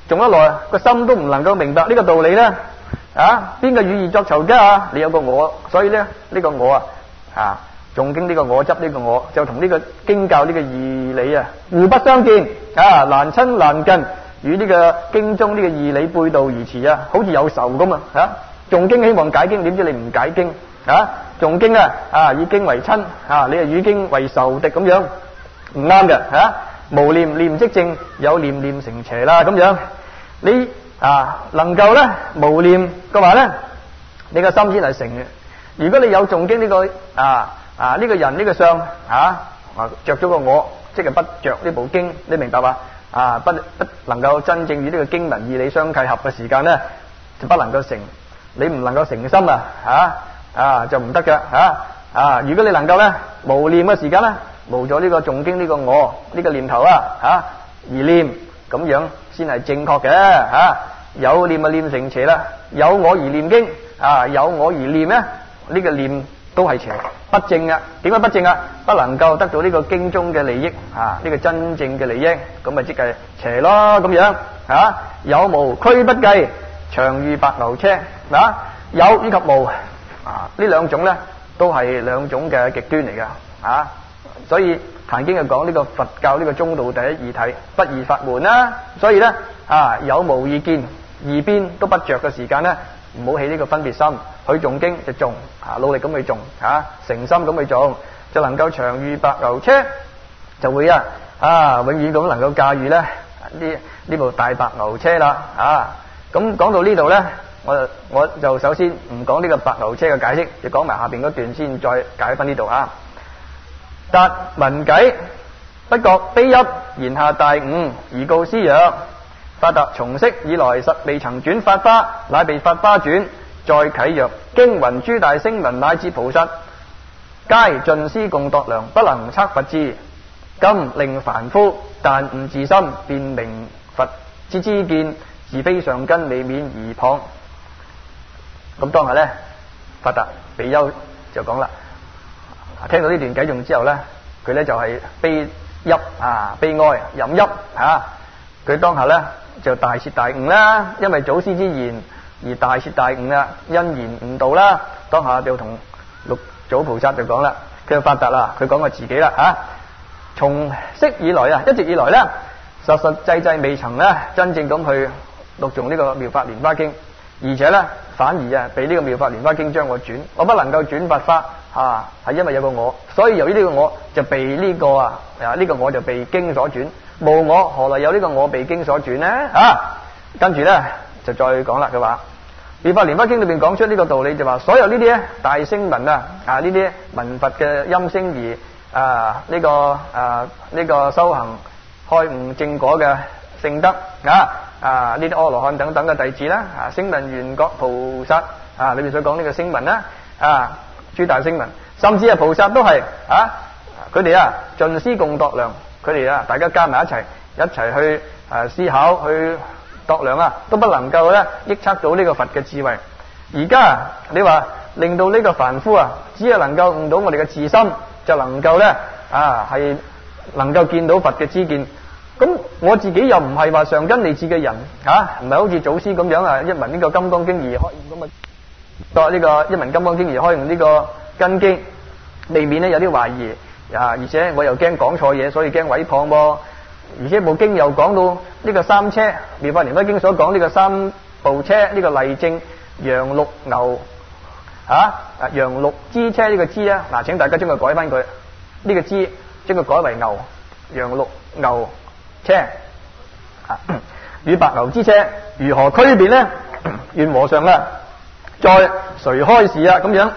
種得耐個心都唔能夠明白呢個道理咧，啊邊個與義作仇家啊？你有個我，所以咧呢、這個我啊啊誦經呢個我執呢個我就同呢個經教呢個義理啊互不相見啊，難親難近，與呢個經中呢個義理背道而馳啊，好似有仇咁啊！啊誦經希望解經，點知你唔解經啊？誦經啊啊以經為親啊，你係與經為仇敵咁樣，唔啱嘅吓。無念念即正，有念念成邪啦咁樣。你啊能夠咧無念嘅話咧，你個心先係成嘅。如果你有誦經呢個啊啊呢個人呢個相啊着咗個我，即係不着呢部經，你明白嘛？啊不不能夠真正與呢個經文義理相契合嘅時間咧，就不能夠成。你唔能夠誠心啊啊啊就唔得嘅啊啊！如果你能夠咧無念嘅時間咧，無咗呢個誦經呢個我呢個念頭啊啊而念，咁樣先係正確嘅啊！有念啊念成邪啦，有我而念經啊，有我而念咧，呢個念都係邪不正啊！點解不正啊？不能夠得到呢個經中嘅利益啊，呢個真正嘅利益，咁咪即係邪咯咁樣啊！有無俱不計，長如白牛車嗱，有以及無啊，呢兩種咧都係兩種嘅極端嚟㗎啊！所以壇經就講呢個佛教呢個中道第一義體不二法門啦。所以咧啊，有無意見二邊都不着嘅時間咧，唔好起呢個分別心，去誦經就誦啊，努力咁去誦啊，誠心咁去誦，就能夠長如白牛車，就會啊啊永遠咁能夠駕馭咧呢呢部大白牛車啦啊！咁講到呢度咧，我我就首先唔講呢個白牛車嘅解釋，就講埋下邊嗰段先，再解翻呢度啊。達文偈不覺悲泣，言下大悟，而告師曰：法達從昔以來實未曾轉法華，乃被法華轉。再啟曰：經云諸大聲聞乃至菩薩，皆盡思共度量，不能測佛智。今令凡夫但悟自心，便明佛之知見，自非上根，未免而謗。咁當下咧，法達比丘就講啦。聽到呢段偈頌之後咧，佢咧就係悲泣啊，悲哀吟泣啊。佢當下咧就大徹大悟啦，因為祖師之言而大徹大悟啦，因言悟道啦。當下就同六祖菩薩就講啦，佢就發達啦，佢講佢自己啦吓。從昔以來啊，一直以來咧，實實際際未曾咧真正咁去讀誦呢個妙法蓮華經，而且咧反而啊被呢個妙法蓮華經將我轉，我不能夠轉法華。啊，係因為有個我，所以由於呢個我就被呢個啊啊呢個我就被經所轉，無我何來有呢個我被經所轉呢？啊，跟住咧就再講啦，佢話妙法蓮華經裏邊講出呢個道理，就話所有呢啲咧大聲聞啊啊呢啲聞佛嘅音聲而啊呢個啊呢個修行開悟正果嘅聖德啊啊呢啲阿羅漢等等嘅弟子啦啊聲聞緣覺菩薩啊裏邊所講呢個聲聞啦啊。諸大聲聞，甚至係菩薩都係啊，佢哋啊盡思共度量，佢哋啊大家加埋一齊，一齊去啊思考去度量啊，都不能夠咧臆測到呢個佛嘅智慧。而家你話令到呢個凡夫啊，只係能夠悟到我哋嘅自心，就能夠咧啊係能夠見到佛嘅知見。咁我自己又唔係話上根利智嘅人啊，唔係好似祖師咁樣啊，一聞呢個金剛經而開悟咁啊。作呢個一聞金剛經而開用呢個根基，未免咧有啲懷疑啊！而且我又驚講錯嘢，所以驚毀謗噃。而且部經又講到呢個三車，妙法蓮華經所講呢個三部車，呢個例證羊鹿牛啊，羊鹿支車呢個支啊，嗱，請大家將佢改翻佢，呢個支將佢改為牛，羊鹿牛車啊，與白牛之車如何區別呢？願和尚啦。再誰開示啊？咁樣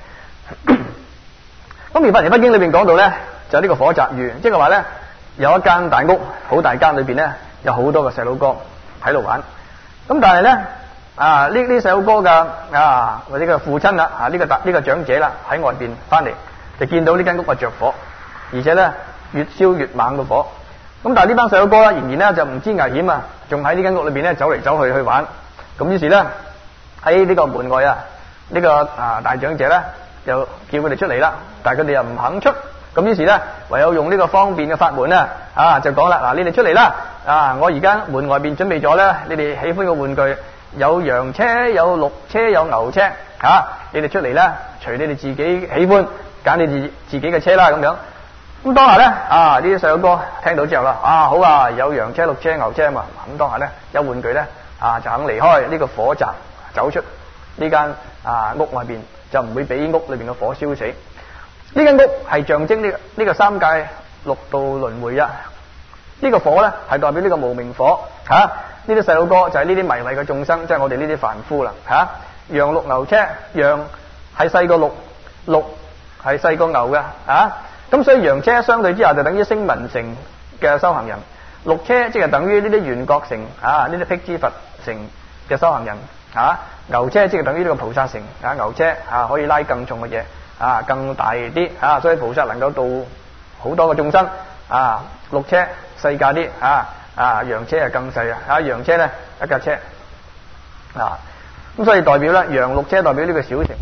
咁妙法蓮華經裏邊講到咧，就呢個火宅喻，即係話咧有一間大屋，好大間，裏邊咧有好多個細佬哥喺度玩。咁但係咧啊呢呢細佬哥噶啊或者個父親啦啊呢個大呢個長者啦喺外邊翻嚟，就見到呢間屋啊着火，而且咧越燒越猛個火。咁但係呢班細佬哥咧仍然咧就唔知危險啊，仲喺呢間屋裏邊咧走嚟走去去玩。咁於是咧。喺呢個門外啊，呢、這個啊大長者咧就叫佢哋出嚟啦，但係佢哋又唔肯出，咁於是咧唯有用呢個方便嘅法門啊，啊就講啦，嗱你哋出嚟啦， 啊，我而家門外邊準備咗咧，你哋喜歡嘅玩具有羊車、有鹿車、有牛車嚇、啊，你哋出嚟咧，隨你哋自己喜歡揀你自自己嘅車啦咁樣。咁當下咧啊，呢啲細路哥聽到之後啦，啊好啊，有羊車、鹿車、牛車啊嘛。咁當下咧有玩具咧啊，就肯離開呢個火宅，走出呢間啊屋外邊，就唔會俾屋裏邊嘅火燒死。呢間屋係象徵呢個呢個三界六道輪迴啊！呢個火咧係代表呢個無明火嚇。呢啲細路哥就係呢啲迷迷嘅眾生，即係我哋呢啲凡夫啦嚇。羊鹿牛車，羊係細過鹿，鹿係細過牛嘅嚇。咁所以羊車相對之下就等於聲聞乘嘅修行人，鹿車即係等於呢啲緣覺乘啊，呢啲辟支佛乘嘅修行人嚇。牛車即係等於呢個菩薩乘啊，牛車啊可以拉更重嘅嘢啊，更大啲啊，所以菩薩能夠度好多嘅眾生啊。鹿車細架啲啊，啊羊車係更細啊，羊車咧一架車啊，咁所以代表咧羊鹿車代表呢個小乘。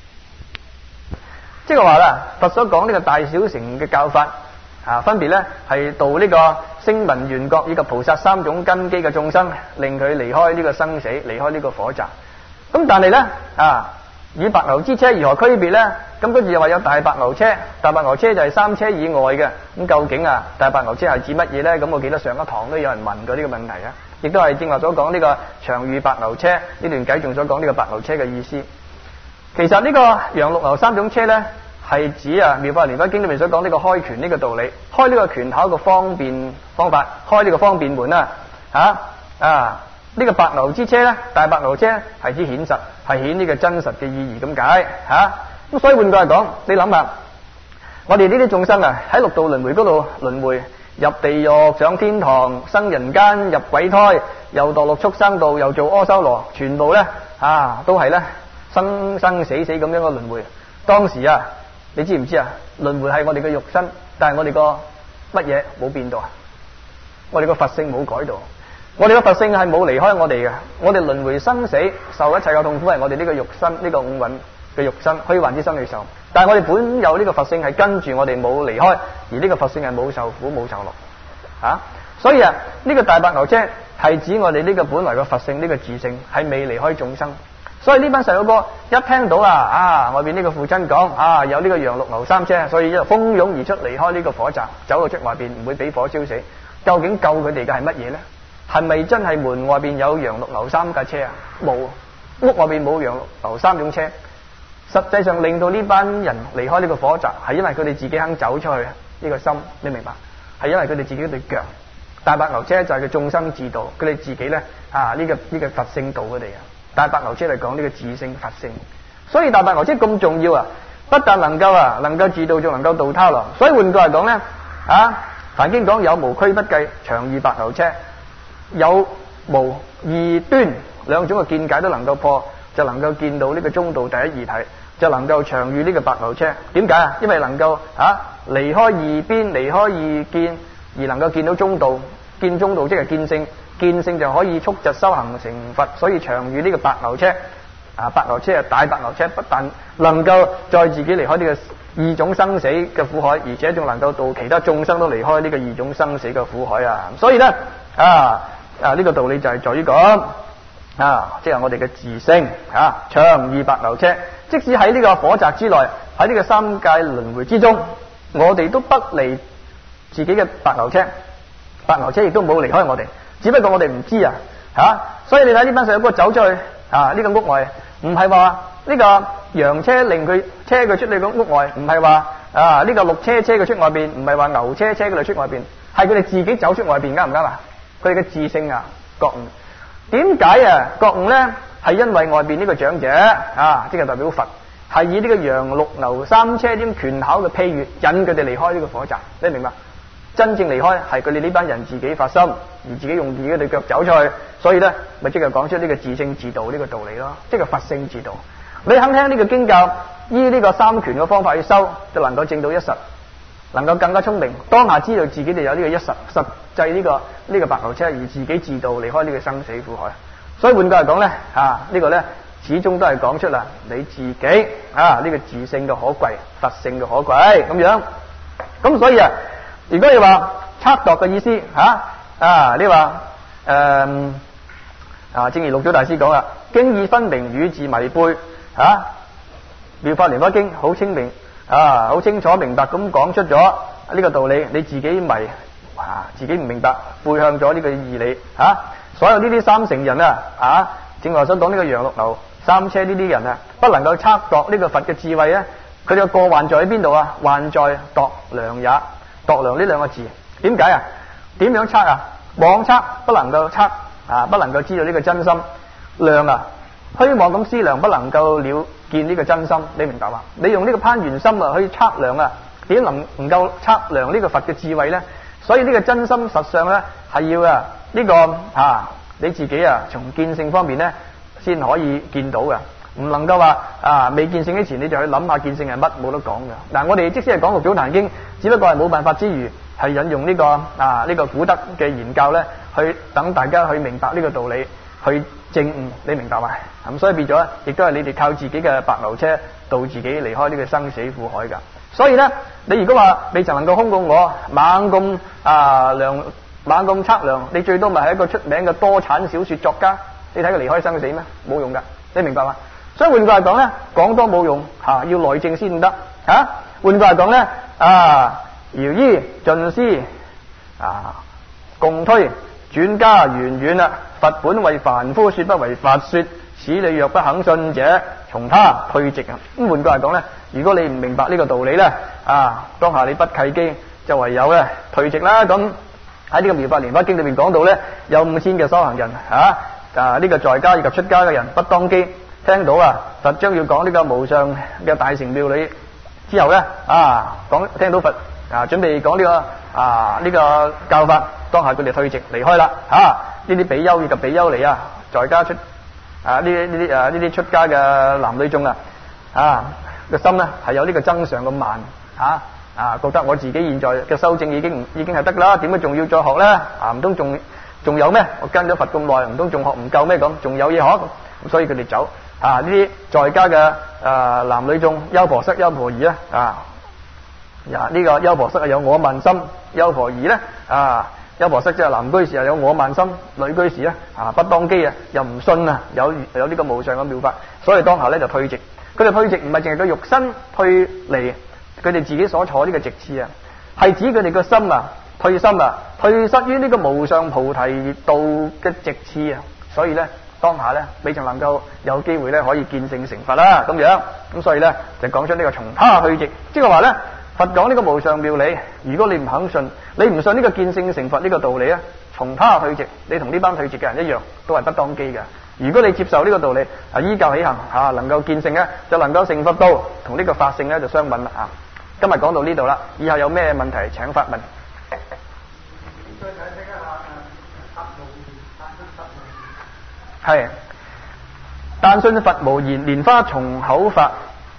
即係話啦，佛所講呢個大小乘嘅教法啊，分別咧係度呢個聲聞緣覺以及菩薩三種根基嘅眾生，令佢離開呢個生死，離開呢個火宅。咁但係咧啊，與白牛之車如何區別咧？咁跟住又話有大白牛車，大白牛車就係三車以外嘅。咁究竟啊，大白牛車係指乜嘢咧？咁我記得上一堂都有人問過呢個問題啊，亦都係正話所講呢個長遇白牛車呢段偈仲所講呢個白牛車嘅意思。其實呢個羊鹿牛三種車咧，係指啊《妙法蓮華經》裏面所講呢個開權呢個道理，開呢個權口一個方便方法，開呢個方便門啦嚇啊！呢個白牛之車咧，大白牛車係指顯實，係顯呢個真實嘅意義咁解嚇。咁所以換句嚟講，你諗下，我哋呢啲眾生啊，喺六道輪迴嗰度輪迴，入地獄、上天堂、生人間、入鬼胎，又墮落畜生道，又做阿修羅，全部咧啊都係咧生生死死咁樣嘅輪迴。當時啊，你知唔知啊？輪迴係我哋嘅肉身，但係我哋個乜嘢冇變到啊？我哋個佛性冇改到。我哋個佛性係冇離開我哋嘅，我哋輪迴生死受一切嘅痛苦係我哋呢個肉身呢、呢個五蘊嘅肉身虛幻之身去受，但係我哋本有呢個佛性係跟住我哋冇離開，而呢個佛性係冇受苦冇受樂啊。所以啊，呢、呢個大白牛車係指我哋呢個本來嘅佛性呢、呢個自性係未離開眾生。所以呢班細佬哥一聽到啊啊外邊呢個父親講啊有呢個羊鹿牛三車，所以一路蜂擁而出離開呢個火宅，走到出外邊唔會俾火燒死。究竟救佢哋嘅係乜嘢呢？係咪真係門外邊有羊鹿牛三架車啊？冇，屋外邊冇羊鹿牛三種車。實際上令到呢班人離開呢個火宅，係因為佢哋自己肯走出去呢個心，你明白？係因為佢哋自己對腳。大白牛車就係佢眾生自度，佢哋自己咧啊呢個呢個佛性度佢哋啊。大白牛車嚟講呢個自性佛性，所以大白牛車咁重要啊！不但能夠啊能夠自度，仲能夠度他咯。所以換句嚟講咧啊，梵經講有無區不計，長遇白牛車。有無二端兩種嘅見解都能夠破，就能夠見到呢個中道第一義體，就能夠長遇呢個白牛車。點解啊？因為能夠啊離開二邊，離開二見，而能夠見到中道。見中道即係見性，見性就可以速疾修行成佛。所以長遇呢個白牛車啊，白牛車係大白牛車，不但能夠再自己離開呢個二種生死嘅苦海，而且仲能夠度其他眾生都離開呢個二種生死嘅苦海啊！所以咧啊〜啊！呢、這個道理就係在於講啊，即係我哋嘅自性啊，長遇白牛車。即使喺呢個火宅之內，喺呢個三界輪迴之中，我哋都不離自己嘅白牛車。白牛車亦都冇離開我哋，只不過我哋唔知啊嚇。所以你睇呢班細佬哥走出去啊，呢、這個屋外唔係話呢個羊車令佢車佢出去個屋外，唔係話啊呢、這個鹿車車佢出外邊，唔係話牛車車佢出外邊，係佢哋自己走出外邊，啱唔啱啊？佢哋嘅自性啊，覺悟。點解啊？覺悟咧，係因為外邊呢個長者啊，即係代表佛，係以呢個羊鹿牛三車啲權巧嘅譬喻，引佢哋離開呢個火宅。你明白？真正離開係佢哋呢班人自己發心，而自己用自己對腳走出去。所以咧，咪即係講出呢個自性自度呢個道理咯，即係佛性自度。你肯聽呢個經教，依呢個三權嘅方法去修，就能夠證到一實。能夠更加聰明，當下知道自己哋有呢個一實實際呢、這個呢、這個白牛車，而自己自度離開呢個生死苦海。所以換句嚟講咧，啊、這個、呢個咧始終都係講出啦你自己啊呢、這個自性嘅可貴，佛性嘅可貴咁樣。咁所以啊，如果你話測度嘅意思嚇啊，你話誒啊，正如六祖大師講啦，經意分明，語字迷背啊，妙法蓮華經好清明啊，好清楚明白咁講出咗呢個道理，你自己迷啊，自己唔明白，背向咗呢個義理啊，所有呢啲三乘人啊啊，正話所講呢個楊六樓三車呢啲人啊，不能夠測度呢個佛嘅智慧啊，佢哋個過患在喺邊度啊？患在度量也，度量呢兩個字點解啊？點樣測啊？妄測不能夠測啊，不能夠知道呢個真心。量啊，虛妄咁思量不能夠了見呢個真心，你明白嘛？你用呢個攀緣心啊去測量啊，點能唔夠測量呢個佛嘅智慧呢？所以呢個真心實相呢，係要啊呢、這個啊你自己啊從見性方面呢先可以見到嘅，唔能夠話啊未見性之前你就去諗下見性係乜，冇得講嘅。嗱，我哋即使係講六祖壇經，只不過係冇辦法之餘，係引用呢、這個啊呢、這個古德嘅言教呢，去等大家去明白呢個道理，去證悟，你明白嘛？咁所以變咗，亦都係你哋靠自己嘅白牛車渡自己離開呢個生死苦海噶。所以呢，你如果話未曾能夠空過我，猛咁啊量，猛咁測量，你最多咪係一個出名嘅多產小說作家。你睇佢離開生死咩？冇用噶，你明白嘛？所以換句話講呢，講多冇用吓、啊，要內證先得吓。換句話講呢，啊，饒依盡思啊，共推轉加圓遠啦。佛本為凡夫說，不為法說。此你若不肯信者，從他退席啊。咁換句話講呢，如果你唔明白呢個道理呢，啊，當下你不契機，就唯有咧退席啦。咁喺呢個妙法蓮華經裏面講到呢，有五千嘅修行人啊，啊呢、這個在家以及出家嘅人，不當機聽到啊佛將要講呢個無上嘅大乘妙理之後呢，啊講聽到佛啊準備講呢、這個啊呢、這個教法，當下佢哋退席離開啦。啊呢啲比丘以及比丘尼啊，在家出啊呢啲呢啲啊呢啲出家嘅男女眾啊，啊個心呢係有呢個增上咁慢啊啊，覺得我自己現在嘅修證已經唔已經係得啦，點解仲要再學呢？啊唔通仲仲有咩？我跟咗佛咁耐，唔通仲學唔夠咩？咁仲有嘢學，咁所以佢哋走啊呢啲在家嘅啊男女眾，優婆塞、優婆夷咧啊，呀呢個優婆塞有我慢心，優婆夷咧啊。優婆塞即係男居士啊，有我慢心；女居士咧啊，不當機啊，又唔信啊，有有呢個無上嘅妙法，所以當下咧就退席。佢哋退席唔係淨係個肉身退離佢哋自己所坐呢個席次啊，係指佢哋個心啊退心啊，退失於呢個無上菩提道嘅席次啊。所以咧當下咧，你就能夠有機會咧可以見性成佛啦咁樣。咁所以咧就講出呢個從他退席，即係話咧。佛講呢個無上妙理，如果你唔肯信，你唔信呢個見性成佛呢個道理啊，從他退席，你同呢班退席嘅人一樣，都係不當機嘅。如果你接受呢個道理，啊依教起行啊，能夠見性咧，就能夠成佛道，同呢個法性咧就相吻啦啊！今日講到呢度啦，以後有咩問題請發問。係，但信佛無言，蓮花從口發。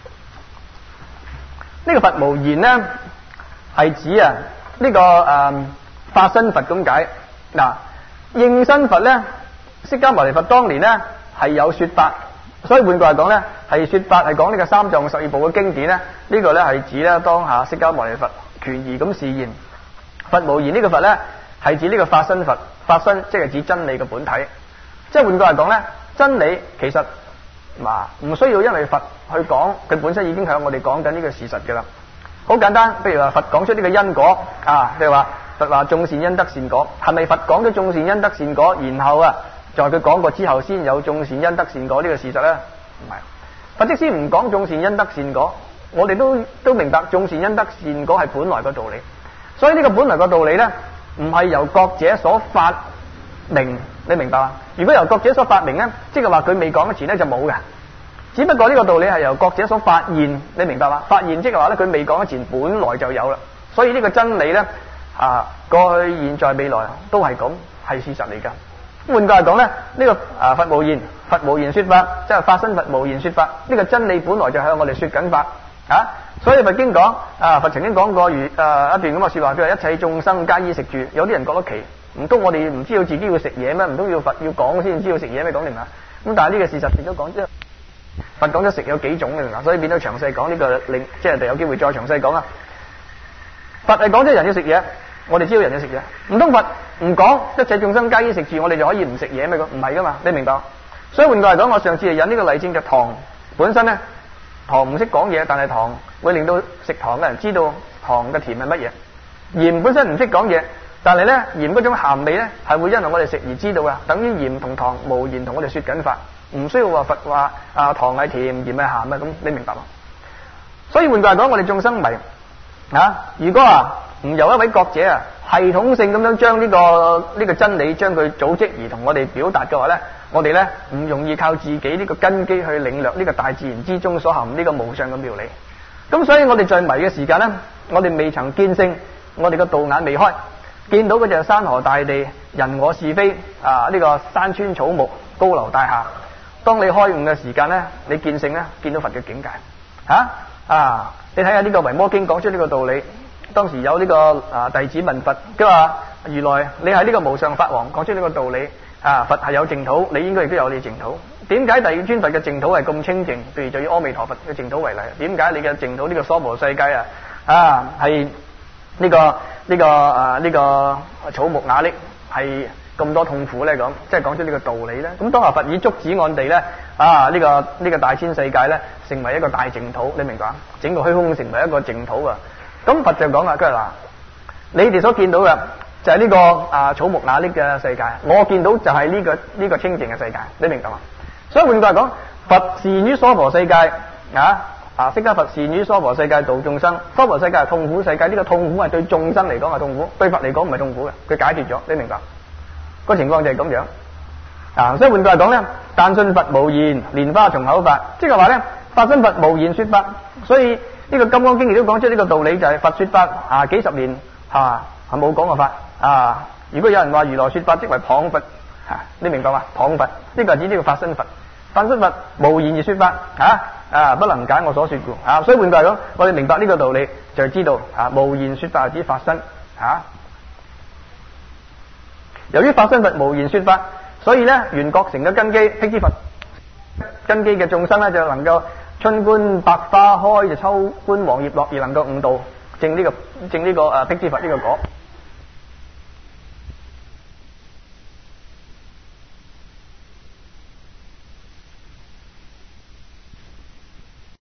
呢個佛無言呢，係指啊呢、這個誒、呃、法身佛咁解。嗱，應身佛呢，釋迦牟尼佛當年呢係有說法，所以換句話講呢，係說法係講呢個三藏十二部嘅經典呢。呢、這個呢係指呢當下釋迦牟尼佛權宜咁示現。佛無言呢個佛呢，係指呢個法身佛，法身即係指真理嘅本體。即係換句話講呢，真理其實。嗱，唔需要因為佛去講，佢本身已經向我哋講緊呢個事實嘅啦。好簡單，譬如話佛講出呢個因果啊，譬如話佛話種善因得善果，係咪佛講咗種善因得善果，然後啊，在佢講過之後先有種善因得善果呢個事實咧？唔係，佛即使唔講種善因得善果，我哋都都明白種善因得善果係本來個道理。所以呢個本來個道理咧，唔係由覺者所發明。你明白嘛？如果由覺者所發明咧，即係話佢未講之前咧就冇嘅。只不過呢個道理係由覺者所發現，你明白嘛？發現即係話咧，佢未講之前本來就有啦。所以呢個真理咧啊，過去、現在、未來都係咁，係事實嚟噶。換句話講咧，呢個啊佛無言，佛無言說法，即係法身佛無言說法。呢個真理本來就向我哋說緊法啊。所以佛經講啊，佛曾經講過如誒一段咁嘅說話，佢話一切眾生皆依食住。有啲人覺得奇。唔通我哋唔知道自己要食嘢咩？唔通要佛要講先知道食嘢咩？講明嘛？咁但係呢個事實亦都講，即係佛講咗食有幾種嘅，所以變咗詳細講呢個，另即係有機會再詳細講啦。佛係講咗人要食嘢， 我哋知道人哋食嘢，唔通佛唔講一切眾生皆衣食住，我哋就可以唔食嘢咩？唔係噶嘛，你明白？所以換句嚟講，我上次係引呢個例證，就糖本身咧，糖唔識講嘢，但係糖會令到食糖嘅人知道糖嘅甜係乜嘢。鹽本身唔識講嘢，但係咧鹽嗰種鹹味咧係會因為我哋食而知道噶，等於鹽同糖無言同我哋說緊法，唔需要話佛話啊糖係甜，鹽係鹹啊，咁你明白嘛？所以換句嚟講，我哋眾生迷啊，如果啊唔由一位覺者啊系統性咁樣將呢個呢個真理將佢組織而同我哋表達嘅話咧，我哋咧唔容易靠自己呢個根基去領略呢個大自然之中所含呢個無上嘅妙理。咁所以我哋在迷嘅時間咧，我哋未曾見性，我哋個道眼未開，見到嘅就係山河大地、人我是非啊，呢個山川草木、高樓大廈。當你開悟嘅時間咧，你見性咧，見到佛嘅境界啊啊！你睇下呢個《維摩經》講出呢個道理。當時有呢個啊弟子問佛，佢話如來你係呢個無上法王，講出呢個道理啊，佛係有淨土，你應該亦都有你淨土。點解第二尊佛嘅淨土係咁清淨？譬如就以阿彌陀佛嘅淨土為例，點解你嘅淨土呢個娑婆世界啊啊係呢個呢個啊呢個草木瓦礫係咁多痛苦咧？咁即係講出呢個道理咧。咁當下佛以竹子按地咧啊呢個呢個大千世界咧成為一個大淨土，你明白？整個虛空成為一個淨土啊！咁佛就講啦，佢話你哋所見到嘅就係呢個啊草木瓦礫嘅世界，我見到就係呢個呢個清淨嘅世界，你明白嘛？所以換句話講，佛示現於娑婆世界啊啊，釋迦佛示現於娑婆世界度眾生。娑婆世界係痛苦世界，呢個痛苦係對眾生嚟講係痛苦，對佛嚟講唔係痛苦嘅，佢解決咗，你明白？個情況就係咁樣啊。所以換句話講咧，但信佛無言，蓮花從口發，即係話咧，法身佛無言說法，所以。呢個《金剛經》亦都講出呢個道理，就係、是、佛說法啊，幾十年嚇係冇講過法啊。如果有人話如來說法，即為謗佛嚇、啊，你明白嘛？謗佛呢、這個係指呢個法身佛，法身佛無言而說法啊啊，不能解我所說故啊。所以換句嚟講，我哋明白呢個道理，就係知道啊，無言說法係指法身嚇、啊。由於法身佛無言說法，所以咧緣覺成嘅根基，辟支佛根基嘅眾生咧就能夠。春觀百花開，就秋觀黃葉落，而能夠悟道，證呢、這個證呢個誒辟支佛呢個果。